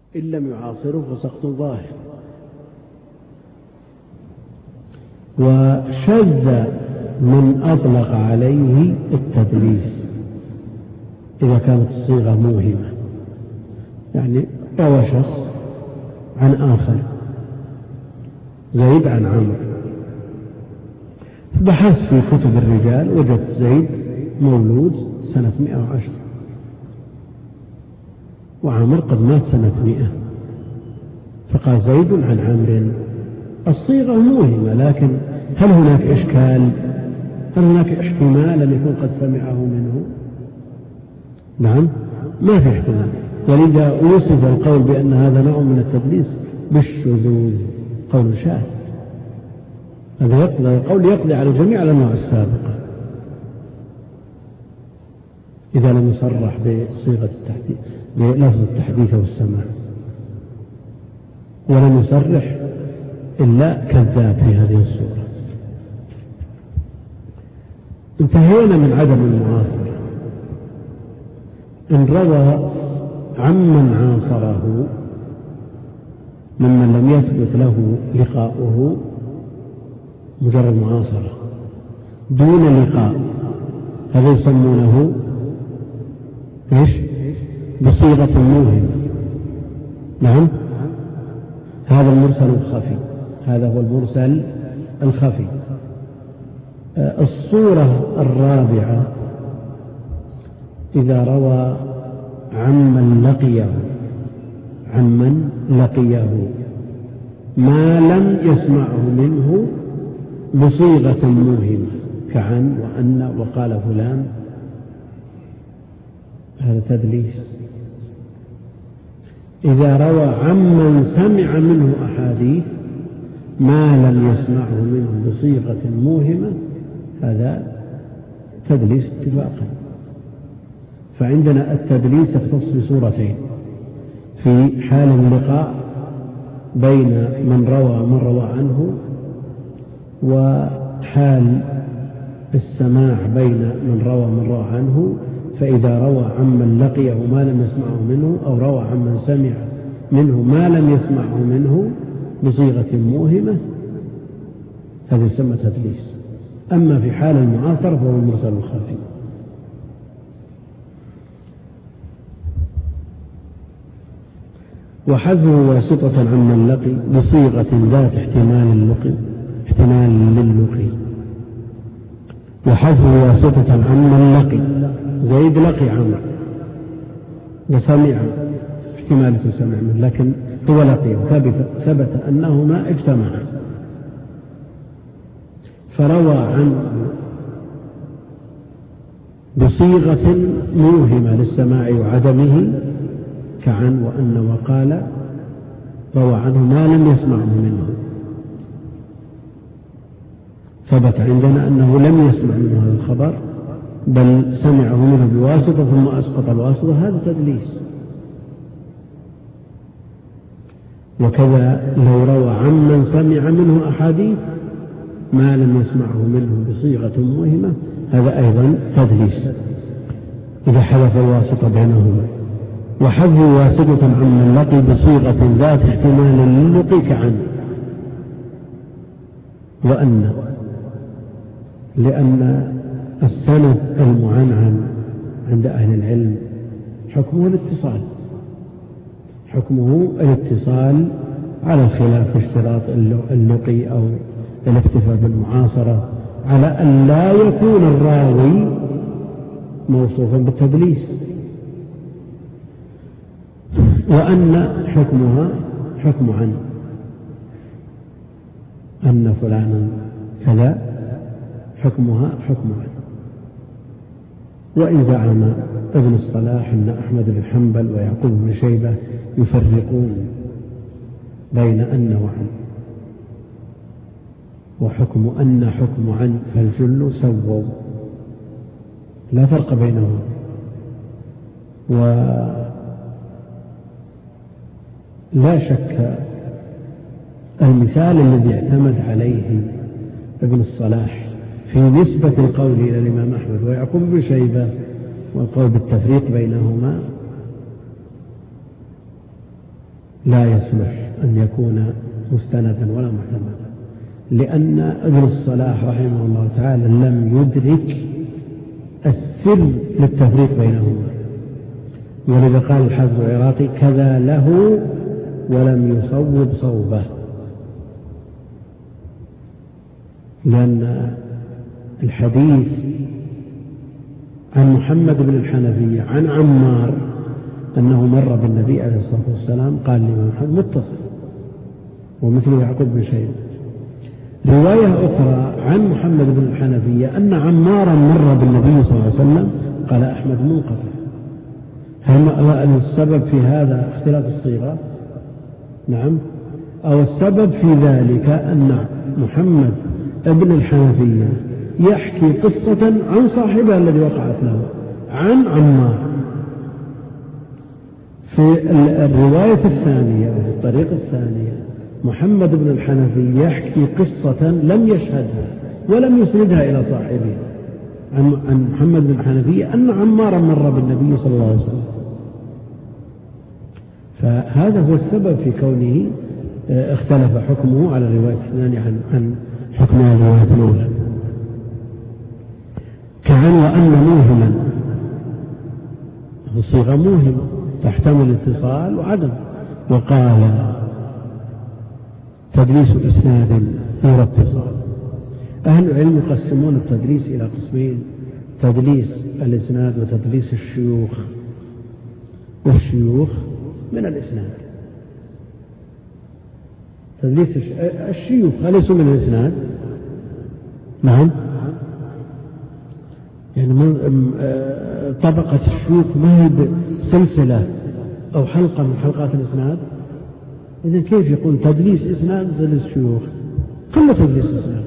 إن لم يعاصره فسقط ظاهر. وشذ من أطلق عليه التدليس إذا كانت الصيغة موهمة، يعني روى شخص عن آخر زيد عن عمرو، بحثت في كتب الرجال وجدت زيد مولود سنة 110 وعمر قد مات سنة 100، فقال زيد عن عمرو. الصيغة موهمة، لكن هل هناك إشكال؟ هل هناك احتمال أن يكون قد سمعه منه؟ نعم، ما في احتمال. ولذا وصف القول بأن هذا نوع من التدليس بالشذوذ، قول شاذ. هذا القول يقضي على جميع الأنواع السابقة إذا لم يصرح بصيغة التحديث بلفظ التحديث والسماع، ولم يصرح إلا كذاب في هذه الصورة. انتهينا من عدم المعاصرة. إن روى عمن عاصره ممن لم يثبت له لقاؤه، مجرد معاصرة دون لقاء، هذا يسمونه ايش؟ بصيغة موهمة. نعم، هذا المرسل الخفي، هذا هو المرسل الخفي. الصورة الرابعة إذا روى عمن لقيه ما لم يسمعه منه بصيغة موهمة كعن وأن وقال فلان، هذا تدليس. إذا روى عمن سمع منه أحاديث ما لم يسمعه منه بصيغة موهمة، هذا تدليس اتفاقا. فعندنا التدليس يختص بصورتين: في حال اللقاء بين من روى عنه، وحال السماع بين من روى عنه. فإذا روى عمن لقيه ما لم يسمعه منه، أو روى عمن سمع منه ما لم يسمعه منه بصيغة موهمة، هذا يسمى تدليس. أما في حال المعاصرة فهو المرسل الخفي. وحذفه واسطة عمن لقي بصيغة ذات احتمال للقي. وحذفه واسطة عمن لقي، زيد لقي عمرو وسمع، احتمال سمع منه، لكن هو لقيه، ثبت أنهما اجتمعا، فروى عنه بصيغة موهمة للسماع وعدمه كعن وأن وقال، روى عنه ما لم يسمعه منه، ثبت عندنا أنه لم يسمع منه هذا الخبر بل سمعه منه بواسطة ثم أسقط الواسطة، هذا تدليس. وكذا لو روى عمن سمع منه أحاديث ما لم يسمعه منه بصيغة موهمة، هذا أيضا تدليس إذا حذف الواسطة بينهما. وحذف واسطة عمن لقي بصيغة ذات احتمال للقي كعن وأن، لأن السند المعنعن عند أهل العلم حكمه الاتصال على الخلاف في اشتراط اللقي أو الاكتفاء بالمعاصرة، على أن لا يكون الراوي موصوفا بالتدليس، وأن حكمها حكم عن أن فلانا كذا، حكمها حكم عن. وإن زعم ابن الصلاح أن أحمد بن حنبل ويعقوب بن شيبة يفرقون بين أن وعن، وحكم أن حكم عن، فالجل سووا، لا فرق بينهم. ولا شك المثال الذي اعتمد عليه ابن الصلاح في نسبة القول إلى الإمام أحمد ويعقوب بن شيبة والقول بالتفريق بينهما لا يصلح أن يكون مستندا ولا محتملا، لأن ابن الصلاح رحمه الله تعالى لم يدرك السر للتفريق بينهما، ولذا قال الحافظ العراقي كذا له ولم يصوب صوبه، لأن الحديث عن محمد بن الحنفية عن عمار أنه مر بالنبي عليه الصلاة والسلام قال لي محمد متصل ومثل يعقوب بن شيبة. رواية أخرى عن محمد بن الحنفية أن عمارا مر بالنبي صلى الله عليه وسلم قال أحمد منقطع. هل السبب في هذا اختلاف الصيغة؟ نعم. أو السبب في ذلك أن محمد بن الحنفية يحكي قصة عن صاحبه الذي وقعت له عن عمار. في الرواية الثانية وفي الطريقة الثانية محمد بن الحنفي يحكي قصة لم يشهدها ولم يسندها إلى صاحبه عن محمد بن الحنفي أن عمارا مر بالنبي صلى الله عليه وسلم. فهذا هو السبب في كونه اختلف حكمه على الرواية الثانية عن حكم الرواية الأولى. كعن وأن موهما، الصيغة موهمة تحتمل اتصال وعدم. وقال تدليس إسناد غير اتصال. أهل العلم يقسمون التدليس إلى قسمين: تدليس الإسناد وتدليس الشيوخ. والشيوخ من الإسناد. تدليس الشيوخ أليسوا من الإسناد؟ نعم. يعني طبقة الشيوخ ما هي سلسلة أو حلقة من حلقات الإسناد. إذن كيف يقول تدليس إسناد تدليس شيوخ؟ قل تدليس إسناد.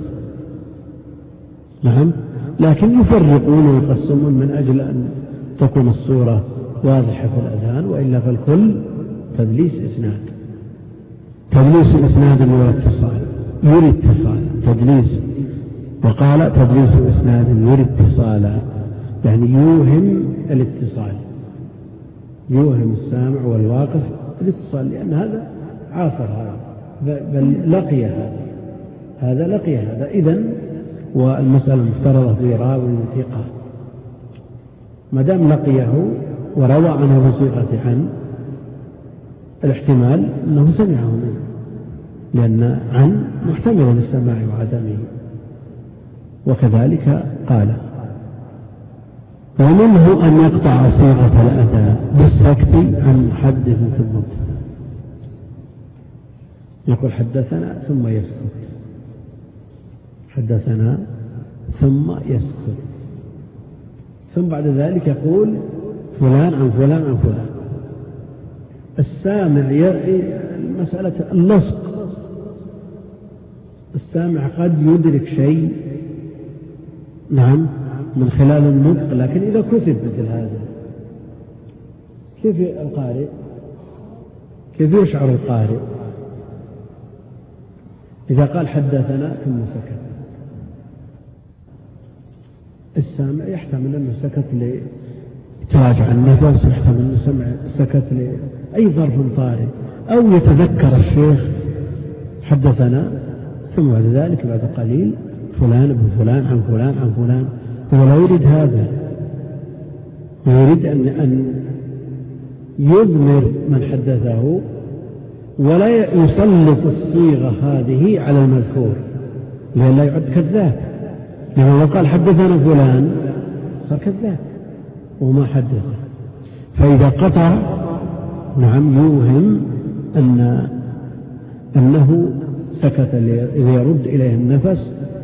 نعم. لكن يفرقون ويقسمون من أجل أن تكون الصورة واضحة في الأذهان، وإلا فالكل تدليس إسناد. تدليس إسناد يريد اتصال تدليس. وقال تدليس إسناد يريد اتصالا، يعني يوهم الاتصال، يوهم السامع والواقف الاتصال، لأن هذا عاصر هذا بل لقي هذا لقي هذا. إذن والمسألة مفترضة في راوي ثقة، ما دام لقيه وروى عنه بصيغة عن، الاحتمال أنه سمعه منه، لأن عن محتمل للسماع وعدمه. وكذلك قال ومنه أن يقطع صيغة الأداء بالسكت عن محدث ثم مبتدأ. يقول حدثنا ثم يسكت، حدثنا ثم يسكت، ثم بعد ذلك يقول فلان عن فلان عن فلان. السامع مسألة اللصق، السامع قد يدرك شيء نعم من خلال النطق، لكن إذا كتب مثل هذا كيف القارئ، كيف يشعر القارئ إذا قال حدثنا ثم سكت؟ السامع يحتمل أنه سكت لتراجع النفس، يحتمل أنه سكت لأي ظرف طارئ، أو يتذكر الشيخ حدثنا ثم بعد ذلك بعد قليل فلان ابن فلان عن فلان عن فلان. هو لا يريد هذا، يريد أن يضمر من حدثه ولا يسلط الصيغة هذه على المذكور لئلا يعد كذاب، لأنه لو قال حدثنا فلان صار كذاب وما حدثه. فإذا قطع نعم يوهم أنه سكت إذا يرد إليه النفس،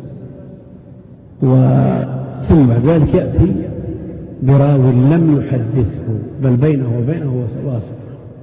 ثم بعد ذلك يأتي براو لم يحدثه بل بينه وبينه واسطة.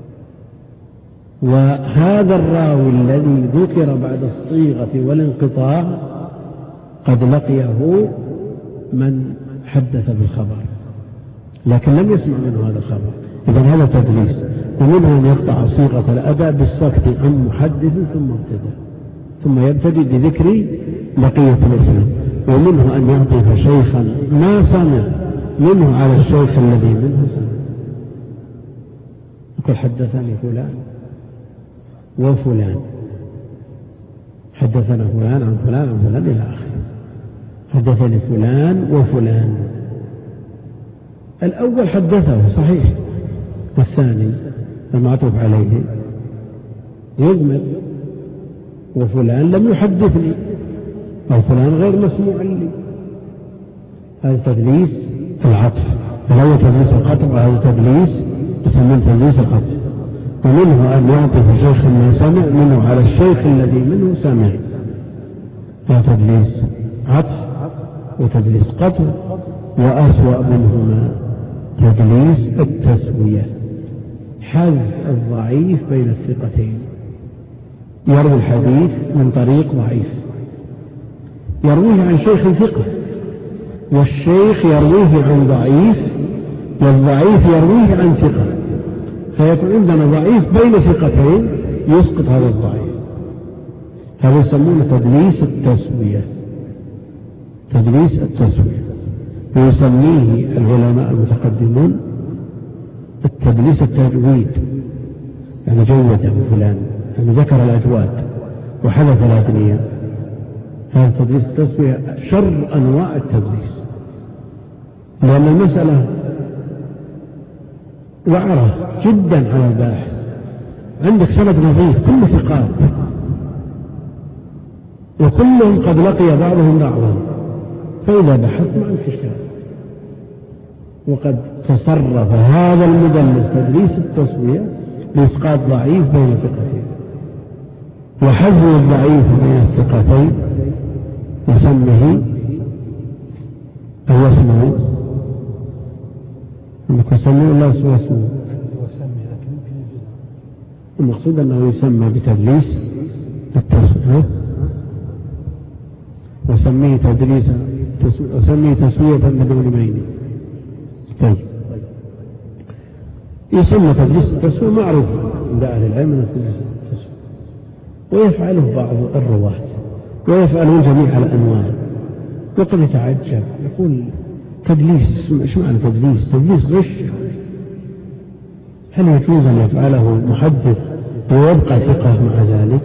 وهذا الراوي الذي ذكر بعد الصيغة والانقطاع قد لقيه من حدث بالخبر لكن لم يسمع منه هذا الخبر، إذن هذا تدليس. ومنه أن يقطع صيغة الأداء بالسكت عن محدث ثم ابتدأ، ثم يبتدي بذكر بقية الإسلام. ومنه أن يعطف شيخا ما سمع منه على الشيخ الذي منه سمع، يقول حدثني فلان وفلان، حدثنا فلان عن فلان عن فلان إلى آخره. حدثني فلان وفلان. الأول حدثه صحيح، والثاني المعطوف عليه يضمر، وفلان لم يحدثني، أو فلان غير مسموع لي. هذا تدليس العطف، فهو تدليس القطع، وهذا تدليس يسمى تدليس القطع. ومنه أن يعطف شيخ ما سمع منه على الشيخ الذي منه سمع، هذا تدليس عطف وتدليس قطع. وأسوأ منهما تدليس التسوية، حذف الضعيف بين الثقتين. يروي الحديث من طريق ضعيف، يرويه عن شيخ ثقة، والشيخ يرويه عن ضعيف، والضعيف يرويه عن ثقة، فيكون عندنا ضعيف بين ثقتين يسقط هذا الضعيف. هذا يسمونه تدليس التسوية، تدليس التسوية. ويسميه العلماء المتقدمون التدليس التجويد، يعني جوده فلان، يعني ذكر الأجواد وحذف الأدنية. هذا تدليس التسوية شر أنواع التدليس، لأن المسألة وعرة جدا على الباحث. عندك سند نظيف كل ثقات، وكلهم قد لقي بعضهم بعضا، فإذا بحثت ما عندك إشكال. وقد تصرف هذا المدلس تدليس التسوية لإسقاط ضعيف بين ثقتين، وحذف الضعيف بين الثقتين يسميه أو اسمه، أنك يسميه الله اسمه، المقصود أنه يسمى بتدليس التسوية، وسميه تدليس وسميه تسوية بدون مين. طيب، يسمى تدليس التسوية معروف عند أهل العلم من تدليس التسوية، ويفعله بعض الرواة، ويفعلون جميع الأنواع. وقد يتعجب يقول تدليس، ايش معنى تدليس؟ تدليس غش. هل يجوز أن يفعله محدث ويبقى ثقة مع ذلك؟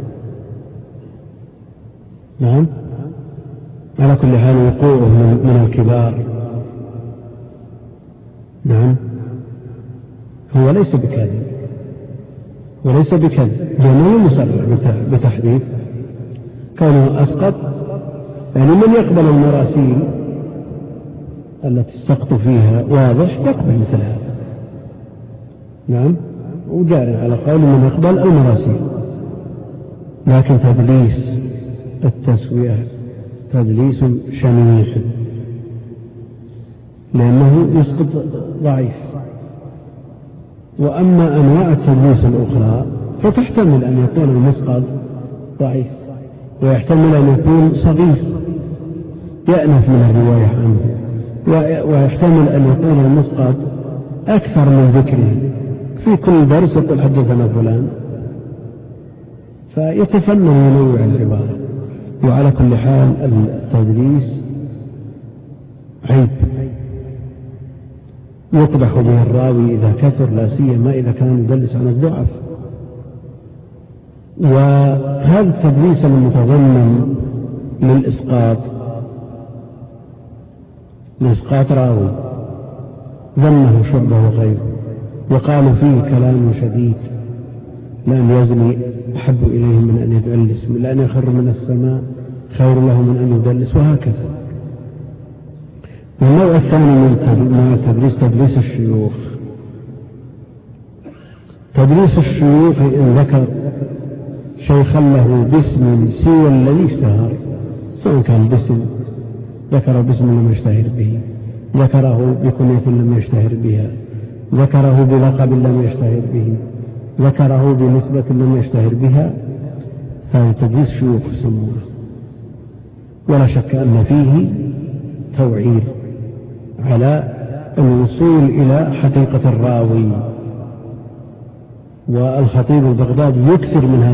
نعم، على كل حال وقوعه من الكبار. نعم، هو ليس بكاذب، وليس بكذب، لأنه مصرح بتحديث كونه أسقط. يعني من يقبل المراسيل التي السقط فيها واضح يقبل مثل هذا. نعم، وجاري على قول من يقبل المراسيل. لكن تدليس التسوية تدليس شنيع، لأنه يسقط ضعيف. وأما أنواع التدليس الأخرى فتحتمل أن يكون المسقط ضعيف، ويحتمل أن يكون صغير يأنف من الرواية عنه، ويحتمل أن يكون المسقط أكثر من ذكره في كل درس يقول حدثنا فلان، فيتفنن ينوع العبارة. وعلى كل حال التدليس عيب يقدح به الراوي إذا كثر، لا سيما إذا كان يدلس عن الضعف. وهذا التدليس المتضمن لإسقاط راوي ظنه شعبة وغيره، وقالوا فيه كلام شديد، لأن يزني أحب إليه من أن يدلس، من أن يخر من السماء خير له من أن يدلس، وهكذا. والنوع الثاني من التدليس تدليس الشيوخ. تدليس الشيوخ إن ذكر شيخا له باسم سوى الذي اشتهر، سواء كان باسم ذكره باسم لم يشتهر به، ذكره بكنية لم يشتهر بها، ذكره بلقب لم يشتهر به، ذكره بنسبة لم يشتهر بها، فهذا تدليس شيوخ يسمونه. ولا شك أن فيه توعير على الوصول إلى حقيقة الراوي. والخطيب البغدادي يكثر من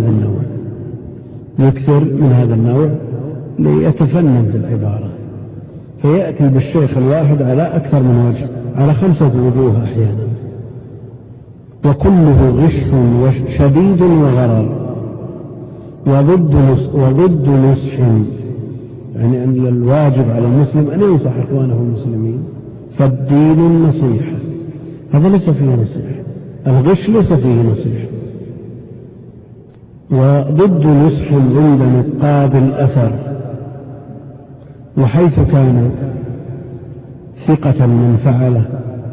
هذا النوع ليتفنن في العبارة، فيأتي بالشيخ الواحد على أكثر من وجه، على 5 وجوه أحيانا. وكله غش شديد وغرر وضد نصح، يعني أن الواجب على المسلم أن ينصح إخوانه المسلمين، فالدين النصيحة، هذا ليس فيه نصيحة، الغش ليس فيه نصيحة. وضد نصح عند نقاد الأثر، وحيث كان ثقة من فعله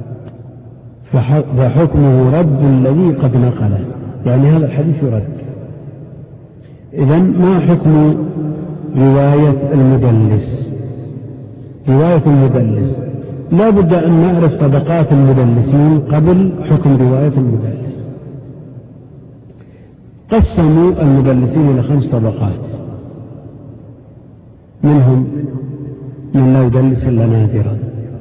فحكمه رد الذي قد نقله، يعني هذا الحديث يرد. إذن ما حكم رواية المدلس؟ رواية المدلس لا بد أن نعرف طبقات المدلسين قبل حكم رواية المدلس. قسموا المدلسين إلى 5 طبقات، منهم من لا يدلس إلا نادرا،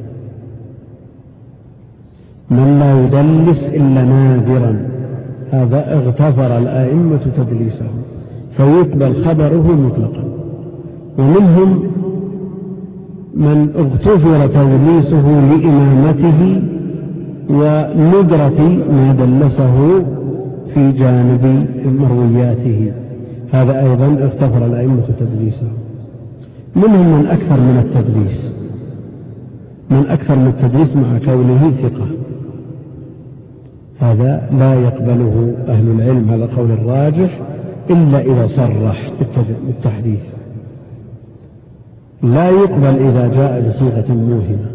من لا يدلس إلا نادرا، هذا اغتفر الآئمة تدليسه فيقبل خبره مطلقا. ومنهم من اغتفر تدليسه لإمامته وندرة ما دلسه في جانب مروياته، هذا أيضا اغتفر الأئمة تدليسه. منهم من أكثر من التدليس مع كونه ثقة، هذا لا يقبله أهل العلم على قول الراجح إلا إذا صرح بالتحديث، لا يقبل إذا جاء بصيغة موهمة.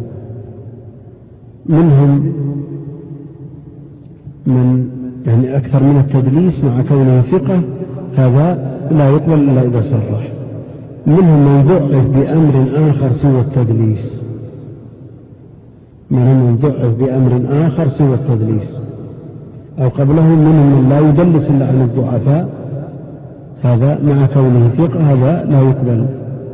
منهم من يعني أكثر من التدليس مع كونه ثقة، هذا لا يقبل إلا إذا صرح. منهم من ضعف بأمر آخر سوى التدليس، أو قبلهم منهم من لا يدلس إلا عن الضعفاء، هذا مع كونه ثقة هذا لا يقبل،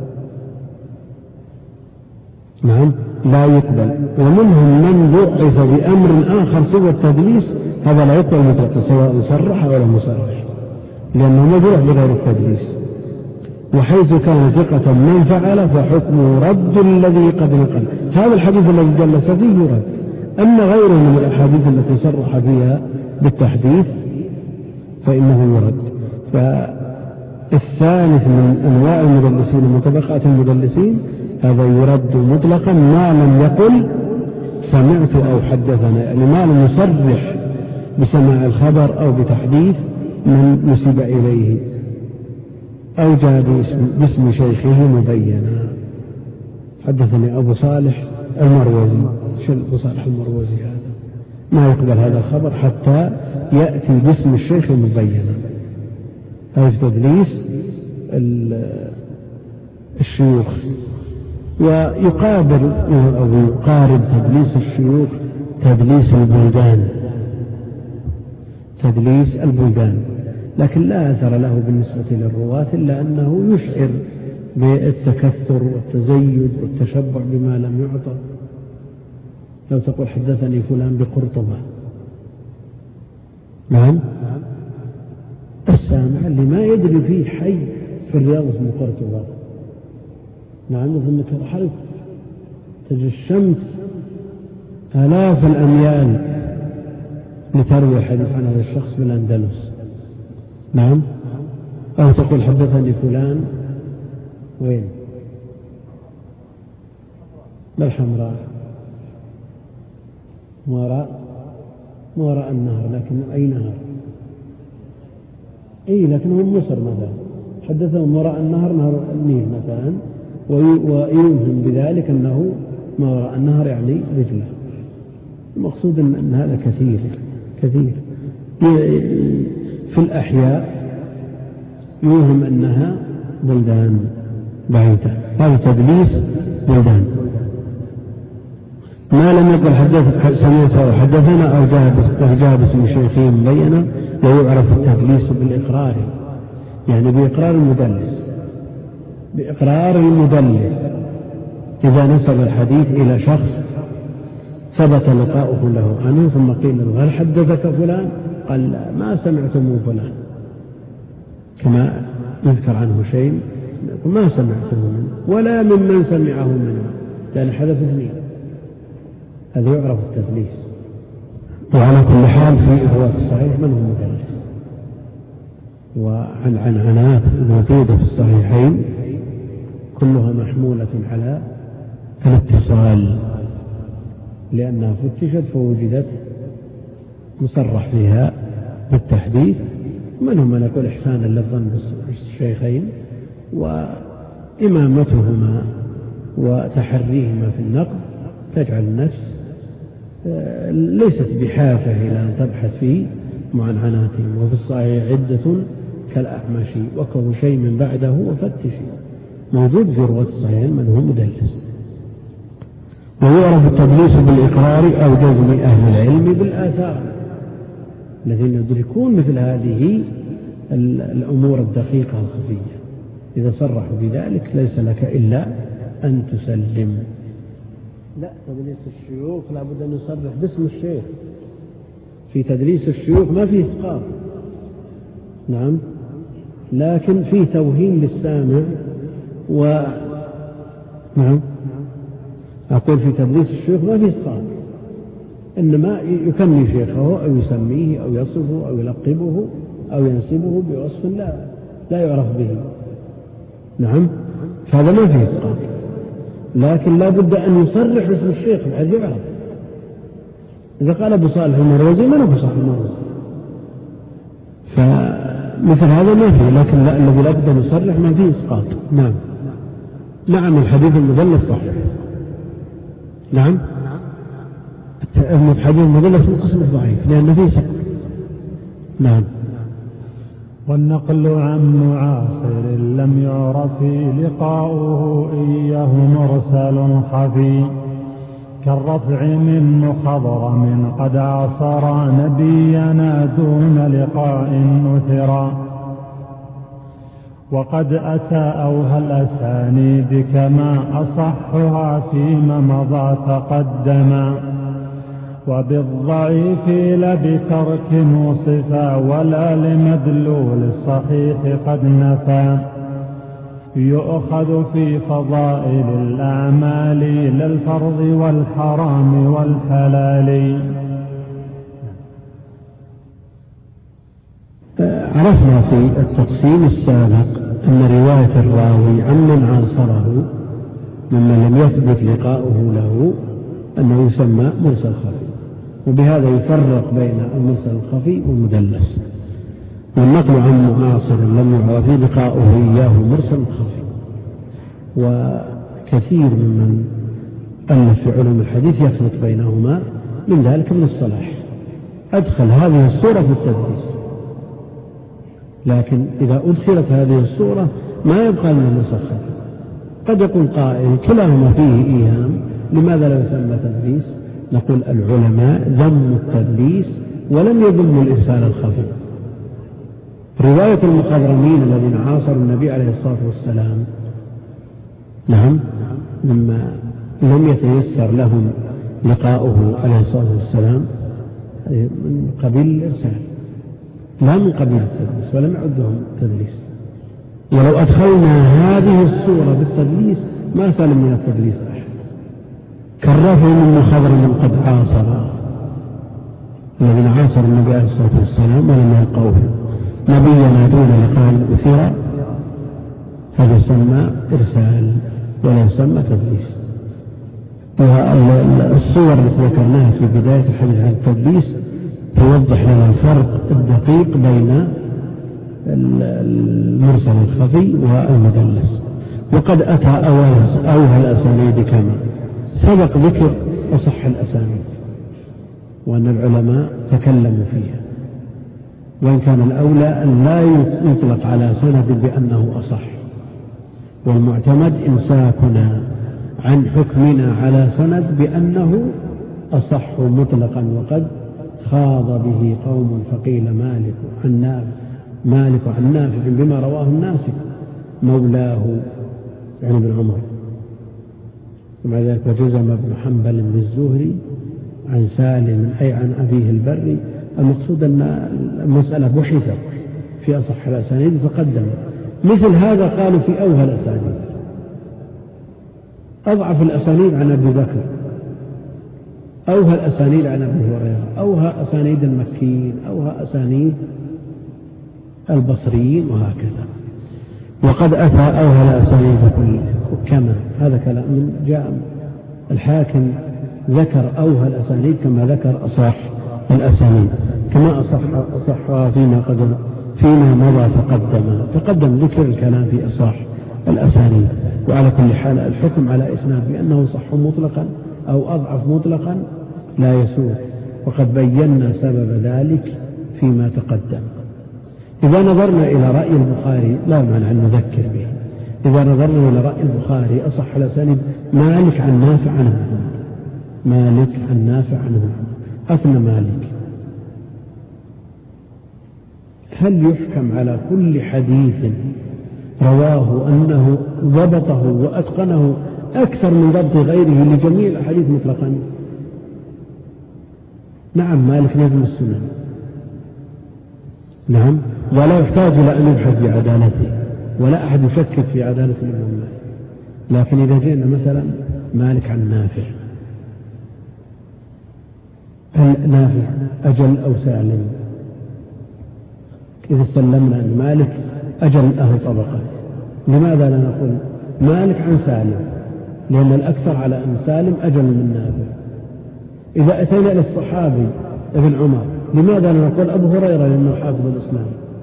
نعم لا يقبل. ومنهم من ضعف بأمر آخر سوى التدليس، هذا لا يقبل مطلقا سواء صرح أو لم يصرح، لأنه مجروح بغير التدليس. وحيث كان ثقة من فعل فحكمه رد الذي قد نقل، هذا الحديث الذي دلس فيه يرد. أما غيره من الأحاديث التي صرح فيها بالتحديث فإنه يرد. فالثالث من أنواع المدلسين من طبقات المدلسين هذا يرد مطلقا ما لم يقل سمعت أو حدثنا، يعني ما لم يصرح بسماع الخبر أو بتحديث من نسب إليه أو جاء باسم شيخه مبينا. حدثني أبو صالح المروزي، أبو صالح المروزي هذا ما يقبل هذا الخبر حتى يأتي باسم الشيخ مبينا، هذا تدليس الشيوخ. ويقابل أو يقارب تدليس الشيوخ تدليس البلدان، لكن لا أثر له بالنسبة للرواة إلا أنه يشعر بالتكثر والتزيد والتشبع بما لم يعطى. لو تقول حدثني فلان بقرطبة، نعم، السامع اللي ما يدري فيه حي في الرياض اسمه قرطبة، نعم، ثم ترحلت تجشمت آلاف الأميال لتروي حديث عن هذا الشخص بالأندلس، نعم. أو تقول حدثني فلان وين؟ بالحمراء، ما وراء النهر، لكن أي نهر؟ لكنهم مصر مثلا، حدثهم وراء النهر نهر النيل مثلا، ويوهم بذلك أنه ما وراء النهر يعني رجله. المقصود أن هذا كثير في الأحياء يوهم أنها بلدان بعيدة، هذا تدليس بلدان. ما لم يقل سمعت أو حدثنا أو جاء باسم شيخه مبينا، ويعرف التدليس بالإقرار، يعني بإقرار المدلس إذا نسب الحديث إلى شخص ثبت لقاؤه له عنه ثم قيل له هل حدثك فلان؟ قال لا، ما سمعت من فلان، كما يذكر عنه شيء ما سمعته منه ولا ممن سمعه منه، لأن حدث اثنين، هذا يعرف التدليس. وعلى كل حال في رواة الصحيح من هو مدلس، والعنعنات الموجودة في الصحيحين كلها محمولة على الاتصال، لأنها فتشت فوجدت مصرح فيها بالتحديث. منهم من يقول إحسانا للظن بالشيخين وإمامتهما وتحريهما في النقد تجعل النفس ليست بحافة إلى أن تبحث في معنعناتهم. وفي الصحيح عدة كالأعمش وكه شيء من بعده وفتشي، موجود في رواة الصحيح من هو مدلس. ويعرف التدليس بالإقرار أو جزم أهل العلم بالآثار، الذين يدركون مثل هذه الأمور الدقيقة الخفية. إذا صرحوا بذلك ليس لك إلا أن تسلم. لا، تدليس الشيوخ لابد أن يصرح باسم الشيخ. في تدليس الشيوخ ما فيه إسقاط، نعم، لكن فيه توهين للسامع نعم، أقول في تدليس الشيوخ ما فيه إسقاط، إنما يكني شيخه أو يسميه أو يصفه أو يلقبه أو ينسبه بوصف لا يعرف به، نعم، فهذا ما فيه إسقاط، لكن لا بد أن يصرح باسم الشيخ بحيث يعرف. إذا قال أبو صالح المروزي من أبو صالح المروزي، فمثل هذا ما فيه، لكن الذي لا بد أن يصرح ما فيه إسقاط. نعم، نعم، الحديث المدلس صحيح، نعم، الحديث المدلس من قسم ضعيف لأن فيه سقط. نعم. والنقل عن معاصر لم يعرف لقاؤه إياه مرسل خفي، كالرفع من مخضرم قد عاصر نبينا دون لقاء أثرا، وقد أتى أوهى الأسانيد كما أصحها فيما مضى تقدما، وبالضعيف لا بترك وصفا ولا لمدلول الصحيح قد نفى، يؤخذ في فضائل الأعمال للفرض والحرام والحلال. عرفنا في التقسيم السابق أن رواية الراوي عمن عاصره ممن لم يثبت لقاؤه له أنه يسمى مرسل خفي، وبهذا يفرق بين المرسل الخفي والمدلس. والنقل عن معاصر لم يعرف لقاؤه إياه مرسل خفي. وكثير ممن ألف في علوم الحديث يخلط بينهما، من ذلك ابن الصلاح أدخل هذه الصورة في التدليس، لكن إذا أدخلت هذه الصورة ما يبقى لنا مرسل خفي. قد يقول قائل كلاهما فيه إيهام، لماذا لا يسمى تدليس؟ نقول العلماء ذموا التدليس ولم يذموا الإرسال الخفي. رواية المخضرمين الذين عاصروا النبي عليه الصلاة والسلام، نعم، لما لم يتيسر لهم لقاؤه عليه الصلاة والسلام من قبيل الإرسال لا من قبيل التدليس، ولم يعدهم تدليس. ولو أدخلنا هذه الصورة بالتدليس ما سلم من التدليس أحد. كالرافع من مخضرم قد عاصر، الذين عاصروا النبي عليه الصلاة والسلام ولم يلقوه نبينا دون لقاء أثيرا، هذا يسمى إرسال ولا يسمى تدليس. والصور التي ذكرناها في بداية الحديث عن التدليس توضح لنا الفرق الدقيق بين المرسل الخفي والمدلس. وقد أتى أوهى الأسانيد كما سبق ذكر أصح الأسانيد، وأن العلماء تكلموا فيها، وإن كان الأولى أن لا يطلق على سند بأنه أصح، والمعتمد إمساكنا عن حكمنا على سند بأنه أصح مطلقا. وقد خاض به قوم فقيل مالك عن نافع بما رواه الناسك مولاه يعني بن عمر، ومع ذلك وجزم ابن حنبل بن الزهري عن سالم أي عن أبيه البري. المقصود أن المسألة بحثت في أصح الأسانيد فقدم مثل هذا. قالوا في أوهى الأسانيد، أضعف الأسانيد عن أبي بكر أوها الأسانيد عن أبي هريرة، أوها أسانيد المكيين، أوها أسانيد البصريين، وهكذا. وقد أتى أوها الأسانيد كما هذا كلام جاء الحاكم ذكر أوها الأسانيد كما ذكر أصح الأسانيد، كما أصح فيما مضى تقدم ذكر الكلام في أصح الأسانيد. وعلى كل حال الحكم على إسناد بأنه صح مطلقا أو أضعف مطلقا لا يسوغ، وقد بينا سبب ذلك فيما تقدم. إذا نظرنا إلى رأي البخاري لا مانع أن نذكر به. إذا نظرنا إلى رأي البخاري أصح الأسانيد مالك عن نافع عنه، مالك عن نافع عنه، أثنى مالك. هل يحكم على كل حديث رواه أنه ضبطه وأتقنه أكثر من ضبط غيره لجميع الأحاديث مطلقا؟ نعم، مالك نجم السنن، نعم، ولا يحتاج إلى أن يبحث بعدالته، ولا أحد يشكك في عدالة الإمام مالك. لكن إذا جئنا مثلا مالك عن نافع، هل نافع أجل أو سالم؟ إذا سلمنا أن مالك أجل أهل طبقة، لماذا لا نقول مالك عن سالم؟ لأن الأكثر على أن سالم أجل من نافع. إذا أتينا إلى الصحابي ابن عمر، لماذا لا نقول أبو هريرة لأنه حافظ الإسلام؟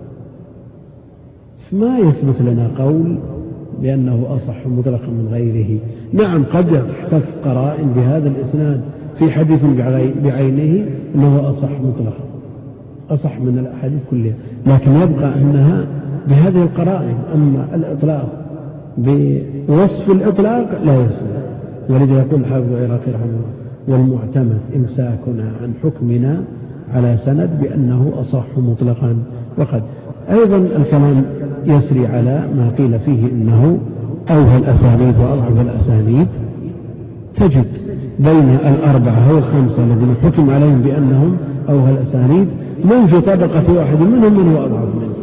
ما يثبت لنا قول بأنه أصح مطلقا من غيره. نعم، قد يحتف قرائن بهذا الإسناد في حديث بعينه أنه أصح مطلقا، أصح من الأحاديث كلها، لكن يبقى أنها بهذه القرائن. أما الإطلاق بوصف الإطلاق لا يسمى. ولذا يقول الحافظ العراقي رحمه الله: والمعتمد إمساكنا عن حكمنا على سند بأنه أصح مطلقا. وقد أيضا الكلام يسري على ما قيل فيه إنه أوهى الأسانيد وأضعف الأسانيد. تجد بين الأربعة أو الخمسة الذين حكم عليهم بأنهم أوهى الأسانيد من في طبقة واحد منهم من هو أضعف منه.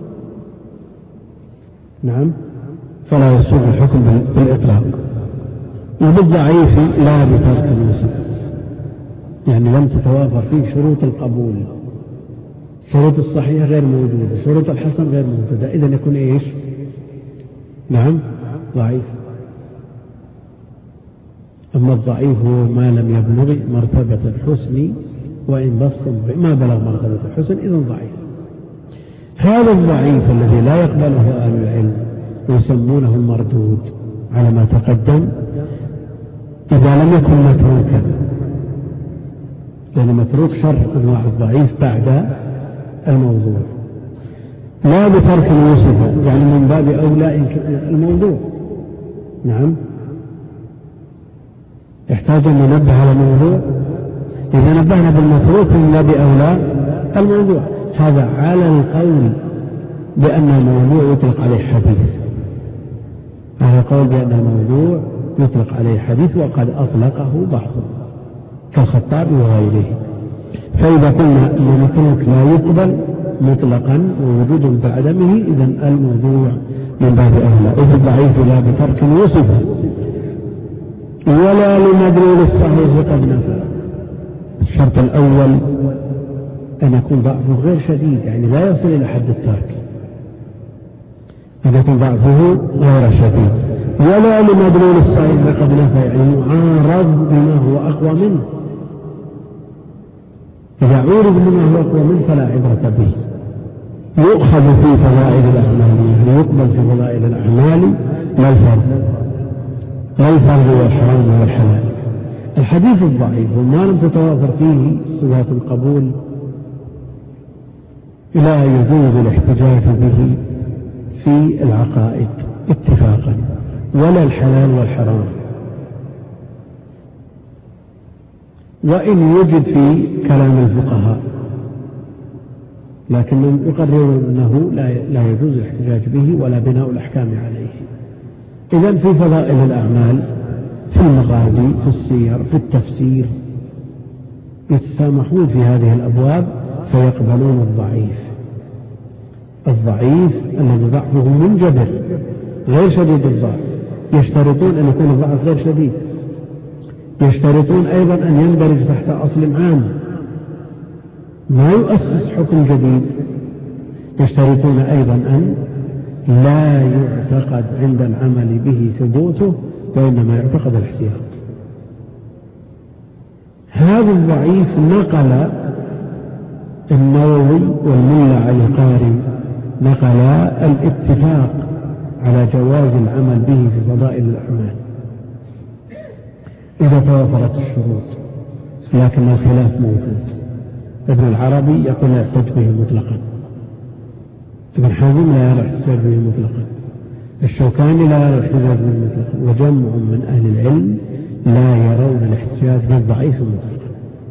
نعم، فلا يسوغ الحكم بالإطلاق. وبالضعيف لا بترك الوسط، يعني لم تتوافر فيه شروط القبول، شروط الصحيح غير موجودة، شروط الحسن غير موجودة، إذن يكون إيش؟ نعم، ضعيف. أما الضعيف هو ما لم يبلغ مرتبة الحسن، وإن بسط ما بلغ مرتبة الحسن إذن ضعيف. هذا الضعيف الذي لا يقبله أهل العلم يسمونه المردود على ما تقدم إذا لم يكن متروكا، لأن متروك شر أنواع الضعيف بعد الموضوع. لا بترك الوصف، يعني من باب أولى الموضوع. نعم، يحتاج أن ننبه على الموضوع. إذا نبهنا بالمتروك من باب أولى الموضوع. هذا على القول بأن الموضوع يطلق عليه حديث، على القول بأن الموضوع يطلق عليه حديث، وقد أطلقه بعضهم كالخطابي وغيره. فإذا قلنا أن المتروك لا يقبل مطلقا ووجود بعدمه، إذن الموضوع من باب أولى. إذ الضعيف لا بترك وصفه ولا لمدلول الصحيح قد نفى. الشرط الأول أن يكون ضعفه غير شديد، يعني لا يصل إلى حد الترك، أن يكون ضعفه غير شديد. ولا لمدلول الصحيح قد نفى، يعني يعارض بما هو أقوى منه. إذا عورض بما هو أقوى منه فلا عبرة به. يؤخذ في فضائل الأعمال، يعني يقبل في فضائل الأعمال لا الفرض والحرام والحلال. الحديث الضعيف وما لم تتوافر فيه صفات القبول لا يجوز الاحتجاج به في العقائد اتفاقا، ولا الحلال والحرام. وإن يوجد في كلام الفقهاء، لكنهم يقررون أنه لا يجوز الاحتجاج به ولا بناء الأحكام عليه. إذن في فضائل الأعمال، في المغازي، في السير، في التفسير، يتسامحون في هذه الأبواب فيقبلون الضعيف الذي ضعفه منجبر غير شديد الضعف. يشترطون أن يكون الضعف غير شديد. يشترطون أيضا أن يندرج تحت أصل عام ما يؤسس حكم جديد. يشترطون أيضا أن لا يعتقد عند العمل به ثبوته وإنما يعتقد الاحتياط. هذا الضعيف نقل النووي والملا علي قاري نقل الاتفاق على جواز العمل به في فضائل الأعمال إذا توفرت الشروط، لكن الخلاف موجود. ابن العربي يقول لا يحتج به مطلقا، ابن حزم لا يرى احتجاج به مطلقا، الشوكاني لا يرى الاحتجاج به مطلقا، وجمع من أهل العلم لا يرون الاحتجاج بالضعيف مطلقا.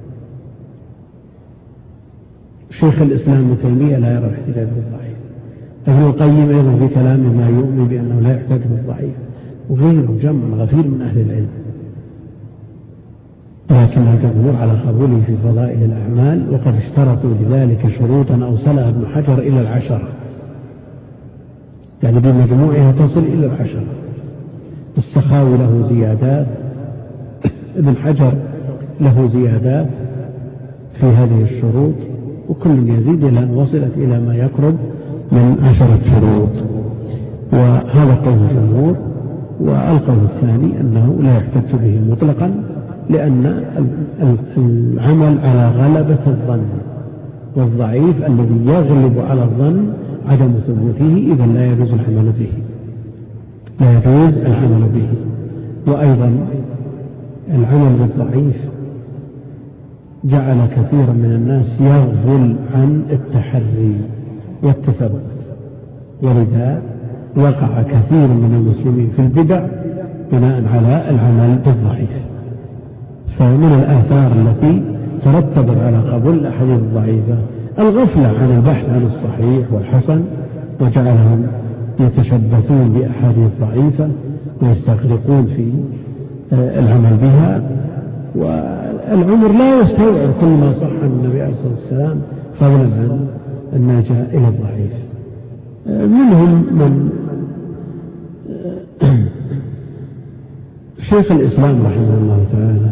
شيخ الإسلام ابن تيمية لا يرى الاحتجاج بالضعيف، ابن القيم أيضا في كلامه ما يؤمن بأنه لا يحتج بالضعيف، وغيره جمع غفير من أهل العلم، لكن الجمهور على قبوله في فضائل الأعمال، وقد اشترطوا لذلك شروطا أوصلها ابن حجر إلى 10، يعني بمجموعها تصل إلى 10. السخاوي له زيادات، ابن حجر له زيادات في هذه الشروط، وكل يزيد إلى أن وصلت إلى ما يقرب من 10 شروط. وهذا قول الجمهور. والقول الثاني أنه لا يحتج به مطلقا، لأن العمل على غلبة الظن، والضعيف الذي يغلب على الظن عدم ثبوته، إذا لا يجوز العمل به، لا يجوز العمل به. وأيضا العمل بالضعيف جعل كثيرا من الناس يغفل عن التحري والتثبت، ولذا وقع كثير من المسلمين في البدع بناء على العمل بالضعيف. فمن الآثار التي ترتبت على قبول الأحاديث الضعيفة الغفلة عن البحث عن الصحيح والحسن، وجعلهم يتشبثون بأحاديث ضعيفة ويستغرقون في العمل بها، والعمر لا يستوعب كل ما صح عن النبي عليه الصلاة والسلام، فضلا عن الناجى إلى الضعيف. منهم من شيخ الإسلام رحمه الله تعالى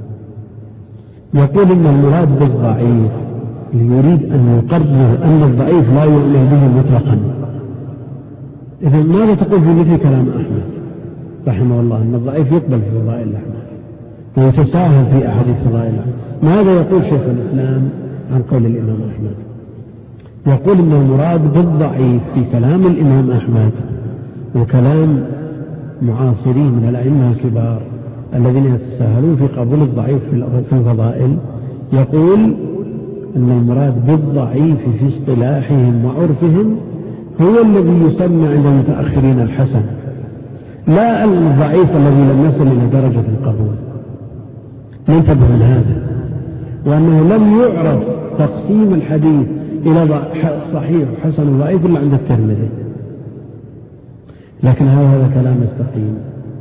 يقول إن المراد بالضعيف يريد أن يقرر أن الضعيف لا يؤمن به مطلقا. إذا ماذا تقول في مثل كلام أحمد رحمه الله أن الضعيف يقبل في فضائل الأعمال ويتساهل في أحاديث فضائل الأعمال؟ ماذا يقول شيخ الإسلام عن قول الإمام أحمد؟ يقول إن المراد بالضعيف في كلام الإمام أحمد وكلام معاصرين من الأئمة الكبار الذين يتساهلون في قبول الضعيف في الفضائل، يقول أن المراد بالضعيف في اصطلاحهم وعرفهم هو الذي يسمى عند المتأخرين الحسن، لا الضعيف الذي لم يصل إلى درجة القبول. ننتبه من هذا، وأنه لم يعرف تقسيم الحديث إلى صحيح وحسن وضعيف إلا عند الترمذي، لكن هذا كلام مستقيم.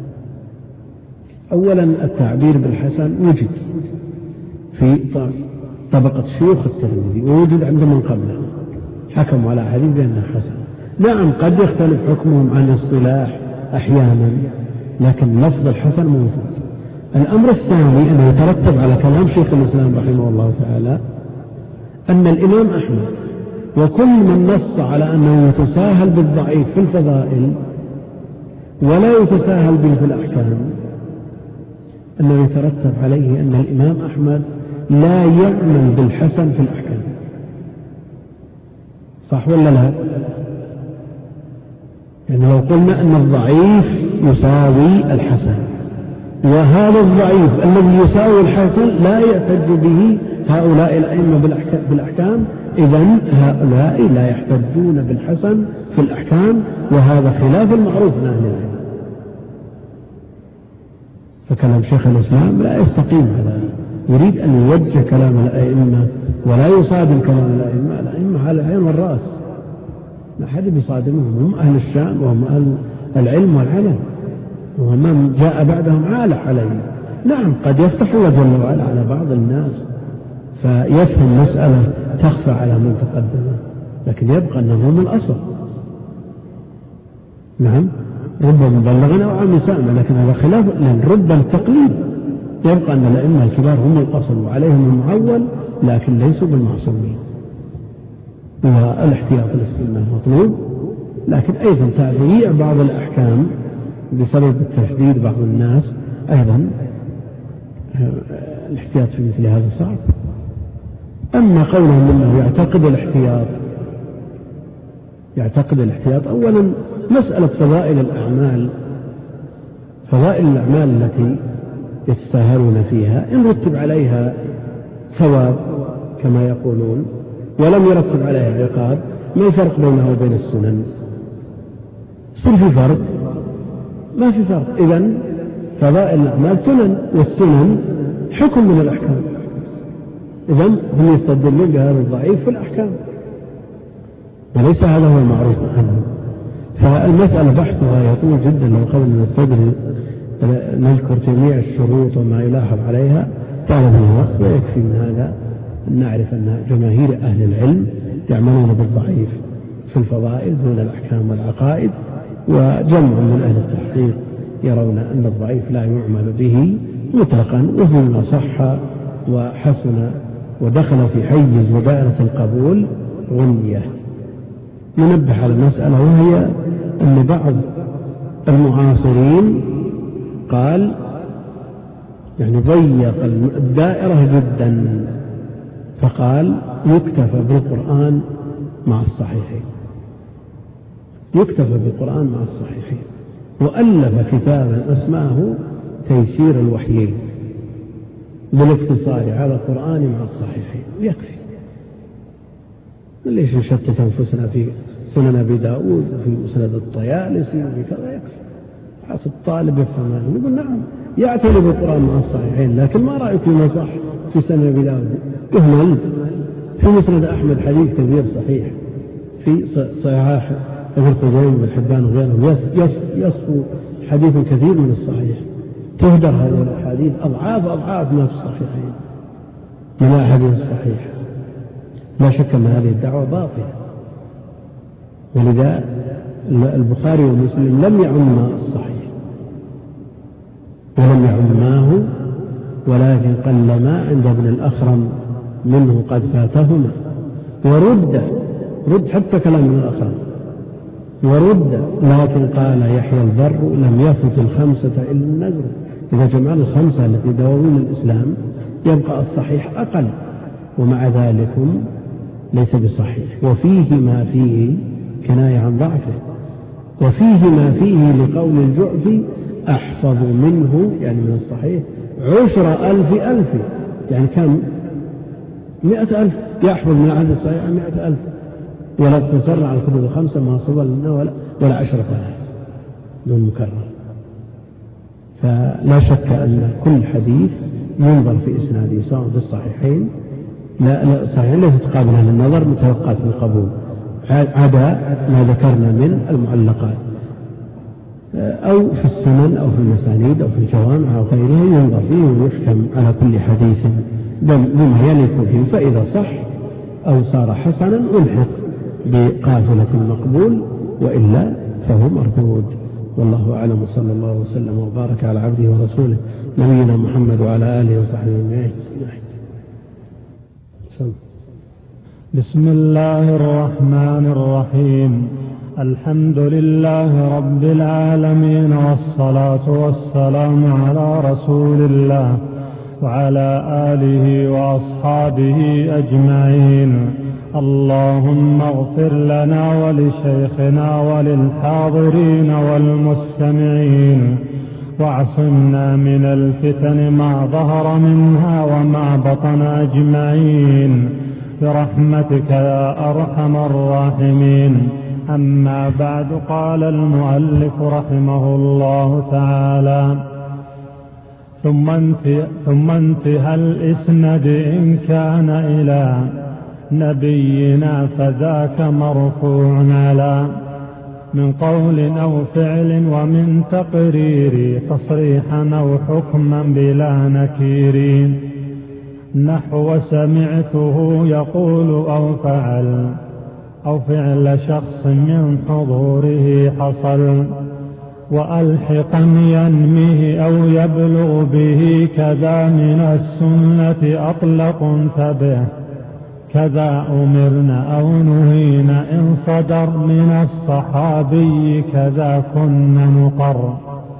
أولا التعبير بالحسن وجد في طبقة شيوخ الترمذي، ووجد عند من قبله حكموا على حديث بأنه حسن. نعم قد يختلف حكمهم عن اصطلاح أحيانا، لكن لفظ الحسن موجود. الأمر الثاني أنه يترتب على كلام شيخ الإسلام رحمه الله تعالى أن الإمام أحمد وكل من نص على أنه يتساهل بالضعيف في الفضائل ولا يتساهل به في الأحكام، أنه يترتب عليه أن الإمام أحمد لا يعمل بالحسن في الأحكام. صح ولا لا؟ يعني لو قلنا أن الضعيف يساوي الحسن، وهذا الضعيف الذي يساوي الحسن لا يحتج به هؤلاء الأئمة بالأحكام، إذن هؤلاء لا يحتجون بالحسن في الأحكام، وهذا خلاف المعروف من أهل العلم. فكلام شيخ الإسلام لا يستقيم، هذا يريد أن يوجه كلام الأئمة ولا يصادم كلام الأئمة. الأئمة على العين والرأس، لا أحد يصادمهم، هم أهل الشام وهم أهل العلم والعلم، ومن جاء بعدهم عالة عليه. نعم قد يفتح الله جل وعلا على بعض الناس فيفهم مسألة تخفى على من تقدمه، لكن يبقى أنه هم الأصل. نعم ربما مبلغنا أو عم سامع، لكن هذا خلاف، لأن رب التقليد يبقى أن الأئمة الكبار هم الأصل وعليهم المعول، لكن ليسوا بالمعصومين. والاحتياط للسنة مطلوب، لكن أيضا تضييع بعض الأحكام بسبب التشديد بعض الناس أيضا الاحتياط في مثل هذا صعب. أما قولهم أنه يعتقد الاحتياط، أولا مسألة فضائل الأعمال التي يتساهلون فيها إن رتب عليها ثواب كما يقولون ولم يرتب عليها عقاب، ما الفرق بينها وبين السنن؟ صار في فرق؟ ما في فرق. إذن فضائل الأعمال سنن، والسنن حكم من الأحكام. إذن هم يستدلون بهذا الضعيف في الأحكام، وليس هذا هو المعروف عنه. فالمسألة بحثها يطول جدا، لو قبل نذكر جميع الشروط وما يلاحظ عليها طالما الوقت، ويكفي من هذا أن نعرف أن جماهير أهل العلم يعملون بالضعيف في الفضائل دون الأحكام والعقائد، وجمع من أهل التحقيق يرون أن الضعيف لا يعمل به مطلقا، وهو صح وحسن ودخل في حيز ودائرة القبول غنية. ننبه على المسألة، وهي أن بعض المعاصرين قال يعني ضيق الدائرة جدا، فقال يكتفى بالقرآن مع الصحيحين، يكتفى بالقرآن مع الصحيحين، وألف كتابا اسماه تيسير الوحيين بالاقتصار على القرآن مع الصحيحين، يكفي. ليش نشتت أنفسنا في سنن أبي داود وفي مسند الطيالسي وفي كذا؟ يكفي. حتى الطالب يفهم هذا يقول نعم يعتني بالقرآن مع الصحيحين، لكن ما رأيك فيما صح في سنن أبي داود؟ يهمل في مسند أحمد حديث كثير صحيح، في صحاح ابن خزيمة بن حبان وغيرهم يصفو حديث كثير من الصحيح، تهدر هذه الأحاديث أضعاف ما في الصحيحين من الأحاديث الصحيحة. لا شك أن هذه الدعوة باطلة، ولذا البخاري ومسلم لم يعما الصحيح ولم يعماه، ولكن قلما عند ابن الأخرم منه قد فاتهما، ورد حتى كلام ابن الأخرم ورد، لكن قال يحيى البر لم يفت الخمسة إلا النذر. إذا جمعنا الخمسة التي دواوين الإسلام يبقى الصحيح أقل، ومع ذلك ليس بصحيح، وفيه ما فيه كناية عن ضعفه، وفيه ما فيه لقول الجعفي أحفظ منه، يعني من الصحيح 10,000 يعني كم 100,000 يحفظ من عدد الصحيح 100,000، ولا اقتصرنا على الكتب الخمسة ما صدر لنا ولا 10,000 دون مكرر. فلا شك أن كل حديث ينظر في إسناده سواء في الصحيحين لا صحيحين ليست قابلة للنظر متوقعة القبول، عدا ما ذكرنا من المعلقات أو في السنن أو في المسانيد أو في الجوامع أو غيرها، ينظر فيه ويحكم على كل حديث بما يليق فيه، فإذا صح أو صار حسنا ألحق بقافلة المقبول، وإلا فهو مردود. والله أعلم، وصلى الله وسلم وبارك على عبده ورسوله نبينا محمد وعلى آله وصحبه أجمعين. بسم الله الرحمن الرحيم. الحمد لله رب العالمين، والصلاة والسلام على رسول الله وعلى آله وأصحابه أجمعين. اللهم اغفر لنا ولشيخنا وللحاضرين والمستمعين، واعصمنا من الفتن ما ظهر منها وما بطن أجمعين برحمتك يا أرحم الراحمين. أما بعد، قال المؤلف رحمه الله تعالى: ثم انتهى الإسناد إن كان إلى نبينا فذاك مرفوع على من قول أو فعل ومن تقرير تصريحا أو حكما بلا نكير، نحو سمعته يقول أو فعل شخص من حضوره حصل، وألحقا ينميه أو يبلغ به كذا من السنة أطلق انتبه كذا أمرنا أو نهينا إن صدر من الصحابي كذا كنا نقر.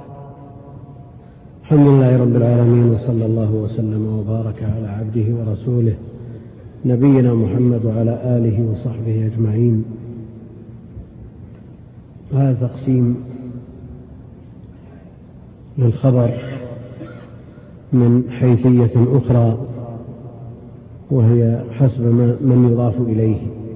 الحمد لله رب العالمين، وصلى الله وسلم وبارك على عبده ورسوله نبينا محمد وعلى آله وصحبه أجمعين. هذا تقسيم للخبر من حيثية أخرى، وهي حسب من يضاف إليه.